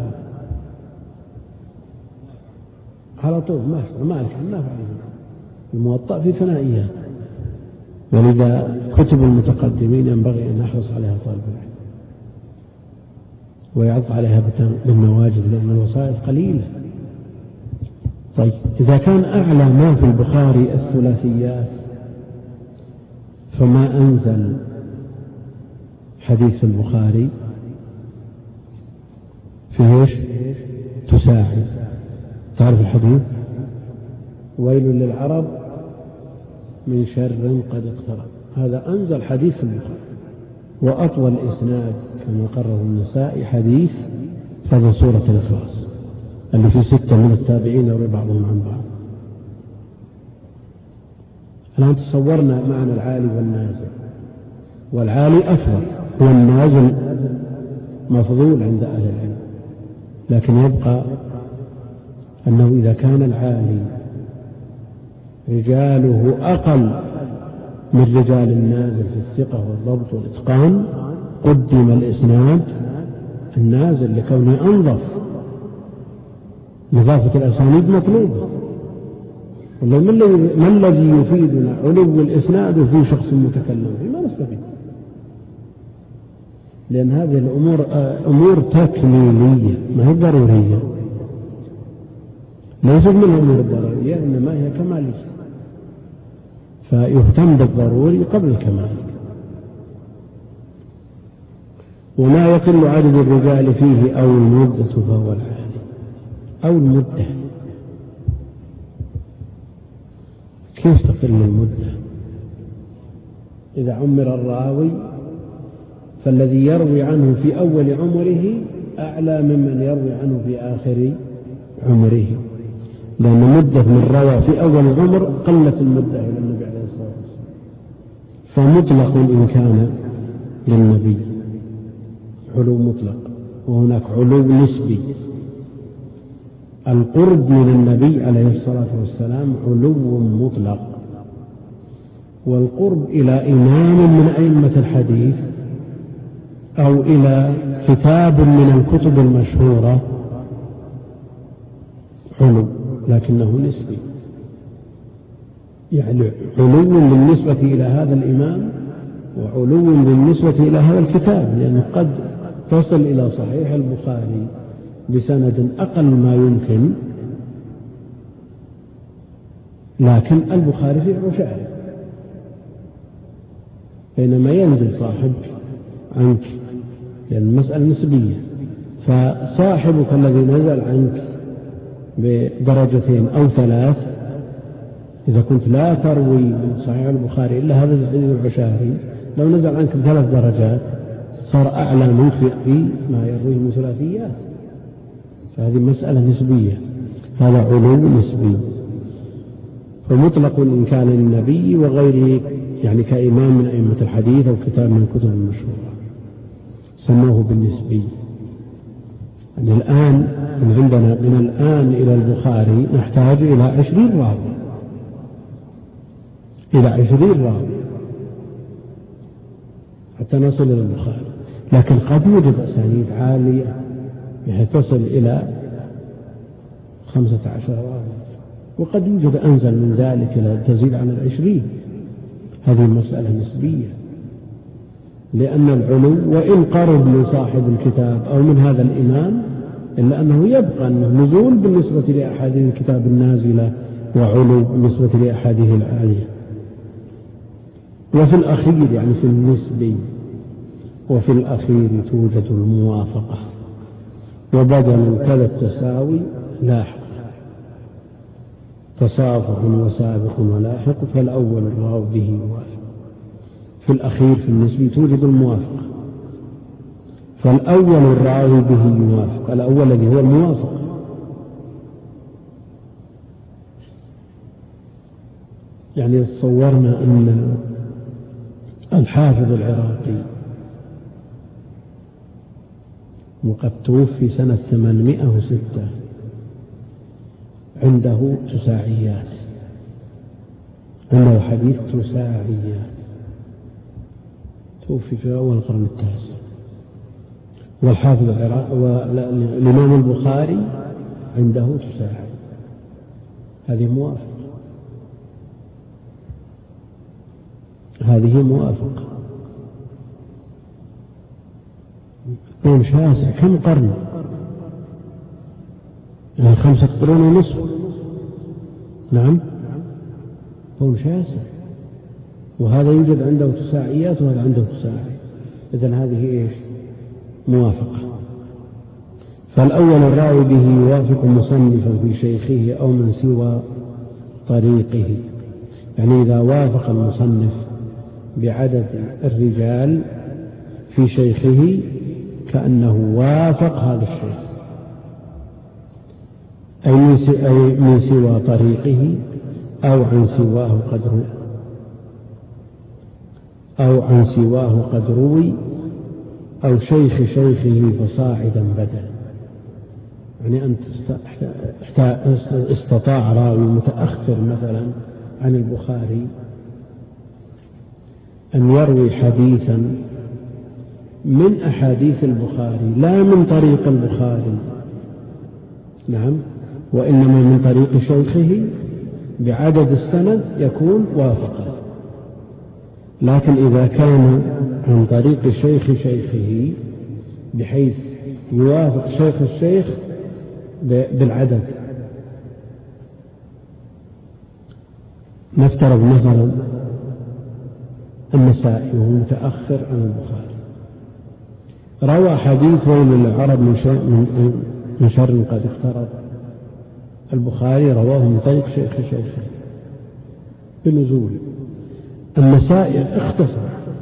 على طول، مالك عن نافع عن ابن عمر. الموطأ في ثنائيات، ولذا كتب المتقدمين ينبغي أن يحرص عليها طالب العلم ويعض عليها بالنواجذ، لأن الوسائل قليلة. طيب، إذا كان أعلى ما في البخاري الثلاثيات، فما أنزل حديث البخاري في ايش؟ تساعد. تعرف الحديث؟ ويل للعرب من شر قد اقترب. هذا أنزل حديث البخاري، وأطول إسناد كما قرره النسائي حديث فضل سورة الإخلاص اللي في 6 من التابعين يروي بعضهم عن بعض. الآن تصورنا معنى العالي والنازل، والعالي أفضل والنازل مفضول عند أهل العلم، لكن يبقى أنه إذا كان العالي رجاله أقل من رجال النازل في الثقة والضبط والإتقان، قدم الإسناد النازل لكونه أنظف. نظافة الأسانيد مطلوبة. ما الذي يفيدنا علو الإسناد في شخص متكلم فيه؟ ما نستفيد، لأن هذه الأمور أمور تكميلية ما هي ضرورية، ليست من الأمور الضرورية، إنما هي كمالية، فيهتم بالضروري قبل الكمال. وما يقل عدد الرجال فيه أو المدة فهو العالي. أو المدة، كيف تقل المدة؟ إذا عمر الراوي فالذي يروي عنه في أول عمره أعلى ممن يروي عنه في آخر عمره، لأن مدة من روى في أول العمر قلت المدة إلى النبي عليه الصلاة والسلام. فمطلق إن كان للنبي علو مطلق، وهناك علو نسبي. القرب من النبي عليه الصلاة والسلام علو مطلق، والقرب إلى إمام من أئمة الحديث أو إلى كتاب من الكتب المشهورة علو، لكنه نسبي، يعني علو بالنسبة إلى هذا الإمام وعلو بالنسبة إلى هذا الكتاب، لأنه قد تصل إلى صحيح البخاري بسند أقل ما يمكن، لكن البخاري في عشاء، بينما ينزل صاحب عنك، لأن المسألة نسبية. فصاحبك الذي نزل عنك بدرجتين أو ثلاث، إذا كنت لا تروي من صحيح البخاري إلا هذا الحديث العشاري، لو نزل عنك بثلاث درجات صار أعلى منك في ما يرويه من ثلاثيات. فهذه مسألة نسبية، هذا علو نسبي. فمطلق إن كان للنبي وغيره، يعني كإمام من أئمة الحديث أو كتاب من الكتب المشهورة، سموه بالنسبي. يعني الآن من عندنا من الآن إلى البخاري نحتاج إلى 20 راوي، إلى 20 راوي حتى نصل إلى البخاري، لكن قد يوجد أسانيد عالية بحيث تصل إلى 15 راوي، وقد يوجد أنزل من ذلك إلى تزيد عن 20. هذه مسألة نسبية، لأن العلو وإن قرب من صاحب الكتاب أو من هذا الإمام إلا أنه يبقى أنه نزول بالنسبة لأحاديث الكتاب النازلة وعلو بالنسبة لأحاديث العالية. وفي الأخير يعني في النسبي وفي الأخير توجد الموافقة، وبدل كذا التساوي لاحق، تصافح وسابق ولاحق، فالأول الراوي به يوافق. في الأخير في النسبي توجد الموافقة، فالأول الراوي به يوافق، الأول الذي هو الموافق. يعني تصورنا أن الحافظ العراقي وقد توفي سنة 806 عنده تساعيات، عنده حديث تساعيات، توفي في أول القرن التاسع. والحافظ العراقي والإمام البخاري عنده تساعي، هذه موافقة، هذه موافقة. قرن شاسع، كم قرن؟ يعني 5 قرون ونصف. نعم، قرن شاسع، وهذا يوجد عنده تساعيات وهذا عنده تساعي، إذن هذه إيش؟ موافقة. فالأول الراوي به يوافق مصنفا في شيخه أو من سوى طريقه، يعني إذا وافق المصنف بعدد الرجال في شيخه كأنه وافق هذا الشيخ، أي من سوى طريقه أو عن سواه قد روي أو شيخ شيخه فصاعدا بدل. يعني أنت استطاع راوي متأخر مثلا عن البخاري أن يروي حديثا من أحاديث البخاري لا من طريق البخاري، نعم، وإنما من طريق شيخه بعدد السند يكون وافقا. لكن إذا كان عن طريق شيخ شيخه بحيث يوافق شيخ الشيخ بالعدد، نفترض مثلا النسائي وهو متأخر عن البخاري روى حديث ويل للعرب من شر قد اقترب، البخاري رواه من طريق شيخ شيخه بنزول، النسائي اختصر،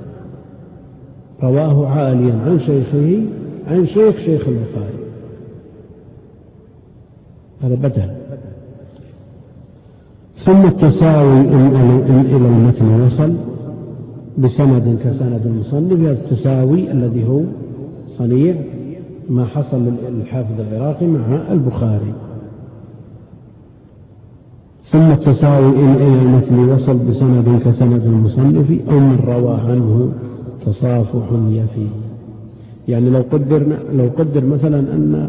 رواه عاليا عن شيخه عن شيخ البخاري، هذا بدل. ثم التساوي إن إلى المتن وصل بسند كسند المصنف، هذا التساوي الذي هو صنيع ما حصل للحافظ العراقي مع البخاري. ثم التساوي إن إلى المتن وصل بسند كسند المصنف أو من روى عنه تصافح يفي. يعني لو قدر مثلا أن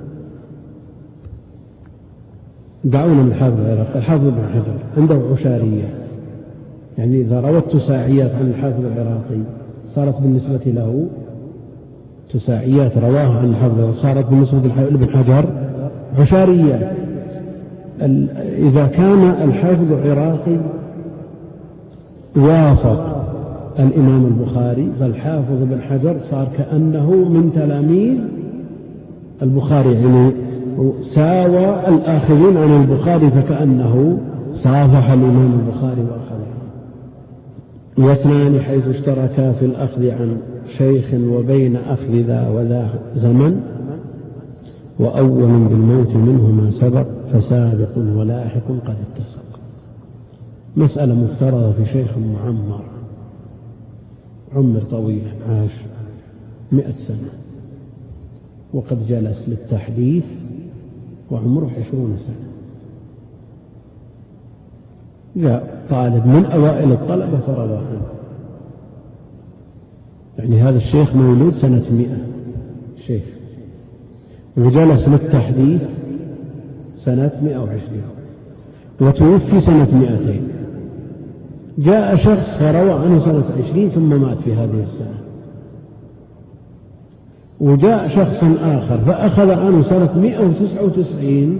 دعونا من الحافظ العراقي، الحافظ ابن حجر عنده عشارية، يعني إذا روت تساعيات عن الحافظ العراقي صارت بالنسبة له تساعيات رواها عن الحافظ، صارت بالنسبة لابن حجر عشارية. إذا كان الحافظ العراقي وافق الإمام البخاري فالحافظ ابن حجر صار كأنه من تلاميذ البخاري، يعني ساوى الآخرين عن البخاري فكأنه صافح الإمام البخاري وأخذه. واثنان حيث اشتركا في الأخذ عن شيخ وبين أخذ ذا وذا زمن، وأول بالموت منهما سبق فسابق ولاحق قد اتسق. مسألة مفترضة في شيخ معمر عمر طويلا عاش 100 سنة وقد جلس للتحديث وعمره 20 سنة. جاء طالب من أوائل الطلبة فروى عنه، يعني هذا الشيخ مولود سنة 100 شيخ، وجلس للتحديث سنة 120 وتوفي سنة 200. جاء شخص فروى عنه سنة 20 ثم مات في هذه السنة، وجاء شخص آخر فأخذ عنه سنة 199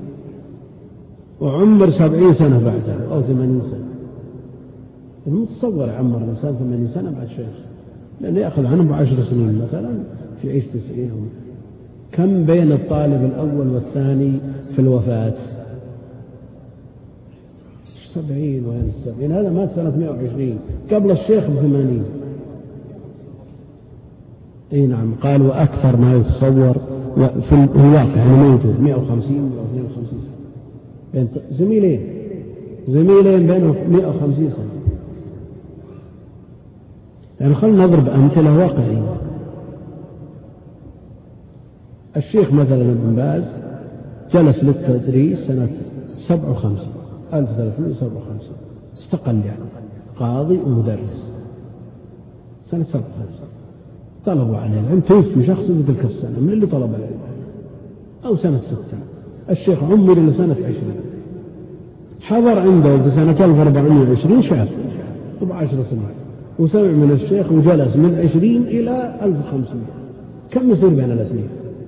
وعمر 70 سنة بعده أو 80 سنة. المتصور عمر الإنسان 80 سنة بعد شيخ، لأنه يأخذ عنه 10 سنين مثلا في عيش 90. كم بين الطالب الأول والثاني في الوفاة؟ 70 وين 70، هذا مات سنة 120 قبل الشيخ ب80. اي نعم، قال وأكثر ما يتصور في الواقع يعني موجود 150 أو 52 سنة بين زميلين بينهم 150 سنة. يعني خلنا نضرب أمثلة واقعية. الشيخ مثلا ابن باز جلس للتدريس سنة 1357 استقل، يعني قاضي ومدرس سنة 57. طلبوا عليه العلم، توفي شخص في تلك السنة من اللي طلب العلم، أو سنة 60. الشيخ عمر إلى سنة 20، حضر عنده في سنة 1420 شهر 10 سنين، وسمع من الشيخ وجلس من 20 إلى 1500. كم يصير بين الاثنين؟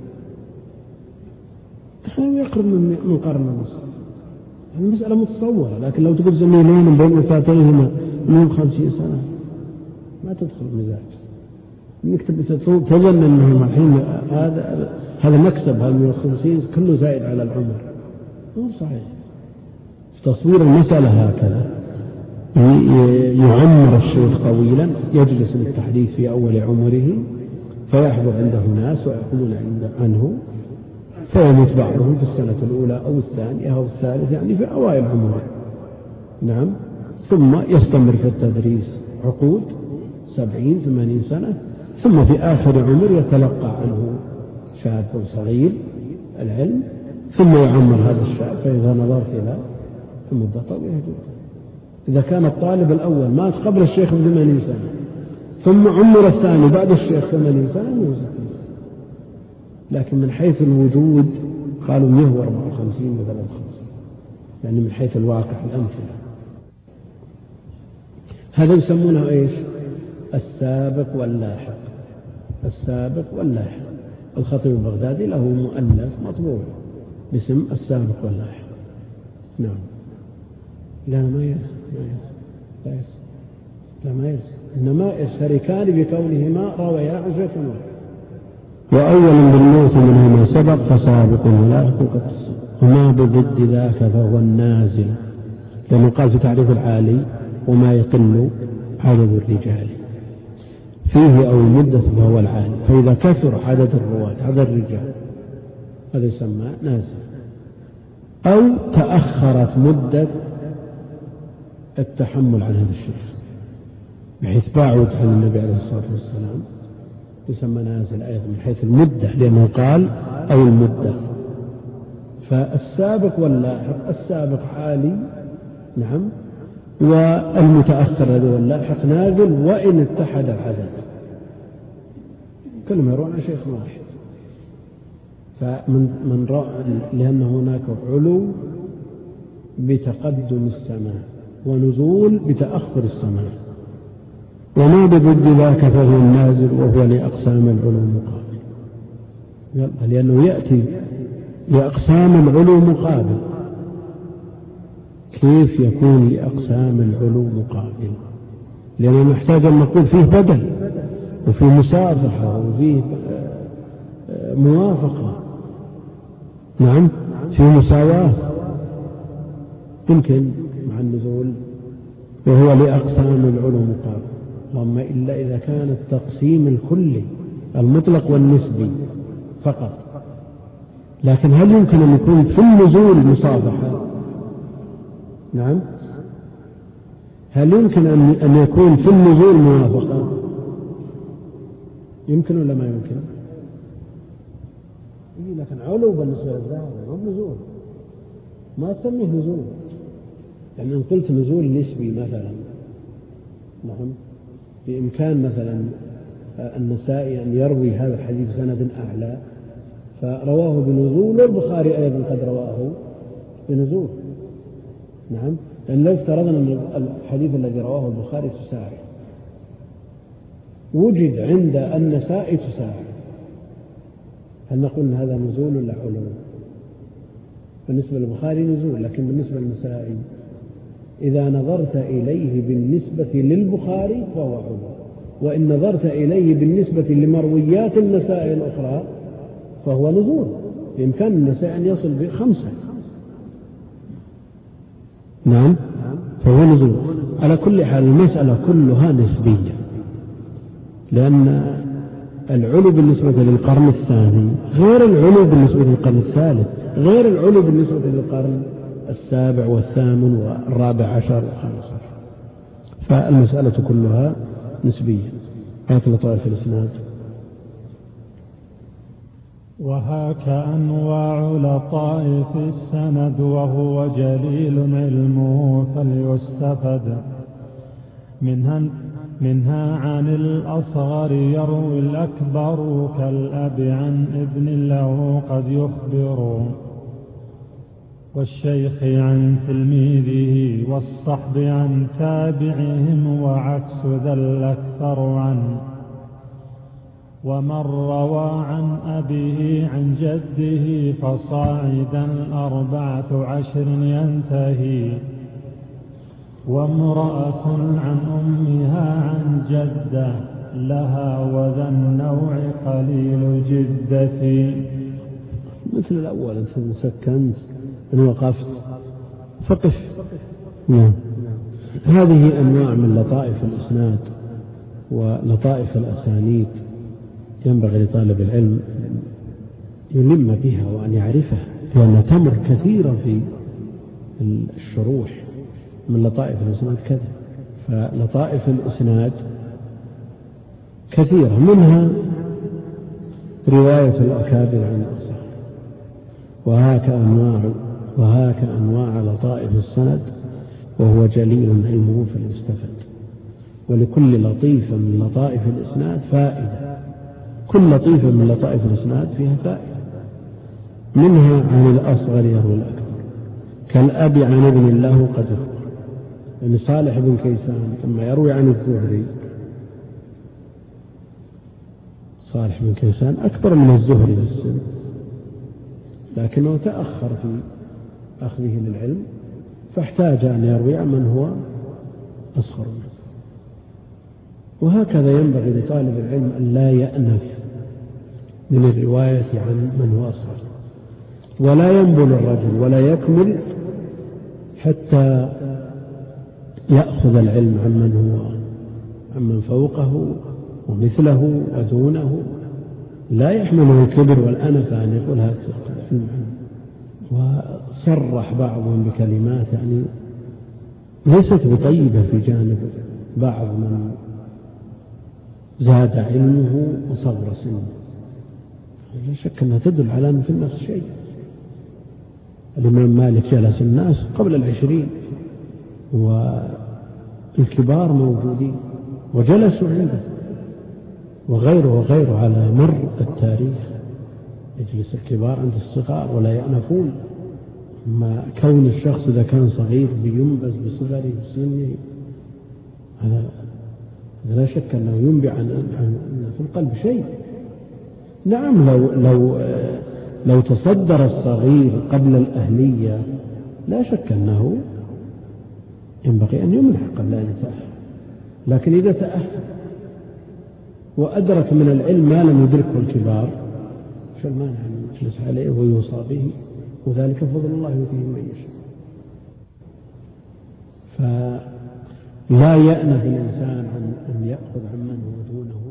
يقرب من قرن ونصف. المسألة متصورة، لكن لو تقول زميلين بين وفاتيهما 150 سنة ما تدخل المزاج. انك تظن انهم الحين هذا مكسب، هذا 150 كله زائد على العمر، مو صحيح. تصوير المسألة هكذا، يعمر الشيخ طويلا، يجلس للتحديث في أول عمره فيحضر عنده ناس ويقومون عنه، فيموت بعضهم في السنة الأولى أو الثانية أو الثالثة، يعني في أوائل عمره. نعم، ثم يستمر في التدريس عقود 70-80 سنة، ثم في آخر عمر يتلقى عنه شاب صغير العلم، ثم يعمر هذا الشاب. فإذا نظرت إلى المدة طويلة جدا. إذا كان الطالب الأول مات قبل الشيخ ب80 سنة ثم عمر الثاني بعد الشيخ 80 سنة 160، لكن من حيث الوجود قالوا 154 بدل 50، يعني من حيث الواقع الأمثلة. هذا يسمونه إيش؟ السابق واللاحق. السابق واللاحق. الخطيب البغدادي له مؤلف مطبوع باسم السابق واللاحق. نعم. لا ما يس إنما يشتركان بكونهما رويا عن شيخ واحد. وأول بالموت منهما سبق فسابق ولاحق قد تسبق، وما بضد ذاك فهو النازل، لأنه قال في تعريف العالي وما يقل عدد الرجال فيه أو المدة فهو العالي. فإذا كثر عدد الرواة عدد الرجال هذا يسمى نازل. أو تأخرت مدة التحمل عن هذا الشخص بحيث باعد عن النبي عليه الصلاة والسلام يسمى نازل أيضا من حيث المدة، لأنه قال أو المدة. فالسابق واللاحق، السابق عالي نعم، والمتأخر الذي هو اللاحق نازل وإن اتحد العدد، كلهم يروون عن شيخ واحد. فمن لأن هناك علو بتقدم السماء ونزول بتأخر السماء، وما بضد ذاك فهو النازل وهو لأقسام العلو مقابل، لأنه يأتي لأقسام العلو مقابل. كيف يكون لأقسام العلو مقابل؟ لأنه نحتاج أن نقول فيه بدل وفيه مسافحة وفيه موافقة، نعم فيه مساواة، يمكن مع النزول وهو لأقسام العلو مقابل. اللهم إلا إذا كان التقسيم الكلي المطلق والنسبي فقط. لكن هل يمكن أن يكون في النزول مصافحة؟ نعم. هل يمكن أن يكون في النزول موافقة؟ يمكن ولا ما يمكن؟ لكن علو بالنسبة للظاهر ما نزول، ما تسميه نزول. يعني إن قلت نزول نسبي مثلا، نعم، بإمكان مثلا النسائي أن يروي هذا الحديث سند أعلى فرواه بنزول، والبخاري أيضا قد رواه بنزول، نعم. لأن لو افترضنا أن الحديث الذي رواه البخاري تساعد وجد عند النسائي تساعد، هل نقول أن هذا نزول ولا علو؟ بالنسبة للبخاري نزول، لكن بالنسبة للنسائي إذا نظرت إليه بالنسبة للبخاري فهو علو، وإن نظرت إليه بالنسبة لمرويات النسائي الأخرى فهو نزول. بإمكان النسائي أن يصل ب5، نعم، فهو نزول. على كل حال المسألة كلها نسبية، لأن العلو بالنسبة للقرن الثاني غير العلو بالنسبة للقرن الثالث، غير العلو بالنسبة للقرن السابع والثامن والرابع عشر والخامس عشر. فالمسألة كلها نسبية. آية لطائف الإسناد. وهاك أنواع لطائف السند وهو جليل علمه فليستفد منها عن الأصغر يروي الأكبر كالأب عن ابن له قد يخبر، والشيخ عن تلميذه والصحب عن تابعهم وعكس ذا الأكثر عنه. ومن روى عن أبيه عن جده فصاعدا 14 ينتهي، وامرأة عن أمها عن جدة لها وذا النوع قليل جدة. مثل الأول أنت مسكنت أن وقفت فقف. نعم. هذه أنواع من لطائف الإسناد ولطائف الأسانيد ينبغي لطالب العلم يلم بها وأن يعرفها، لأنها تمر كثيرا في الشروح. من لطائف الإسناد كذا، فلطائف الإسناد كثيرة، منها رواية الأكابر عن الأصحاب. وهاك أنواع لطائف السند وهو جليل علمه فليستفد. ولكل لطيفة من لطائف الإسناد فائدة، كل لطيفة من لطائف الإسناد فيها فائدة. منها عن الأصغر يروي الأكبر كالأب عن ابن الله قد يخبر، يعني صالح بن كيسان ثم يروي عن الزهري. صالح بن كيسان أكبر من الزهري في السن، لكنه تأخر في أخذه للعلم فاحتاج أن يروي عن من هو أصغر منه. وهكذا ينبغي لطالب العلم أن لا يأنف من الرواية عن من هو أصغر، ولا ينبل الرجل ولا يكمل حتى يأخذ العلم عمن فوقه ومثله ودونه، لا يحمله الكبر والأنفة أن يقول هذا العلم. وصرح بعضهم بكلمات يعني ليست بطيبة في جانب بعض من زاد علمه وصغر سنه. لا شك أنها تدل على أن في النفس شيء. الإمام مالك جلس الناس قبل 20 والكبار موجودين وجلسوا عنده، وغيره على مر التاريخ يجلس الكبار عند الصغار ولا يأنفون. ما كون الشخص إذا كان صغير بينبذ بصغره وسنه، هذا لا شك أنه ينبع عن في القلب شيء. نعم، لو تصدر الصغير قبل الأهلية لا شك أنه ينبغي أن يمنح قبل أن يتأهل، لكن إذا تأهل وأدرك من العلم ما لم يدركه الكبار فالمانع أن يجلس عليه ويوصى به، وذلك فضل الله يؤتيه من يشاء. فلا يأنف الإنسان أن يأخذ عمن هو دونه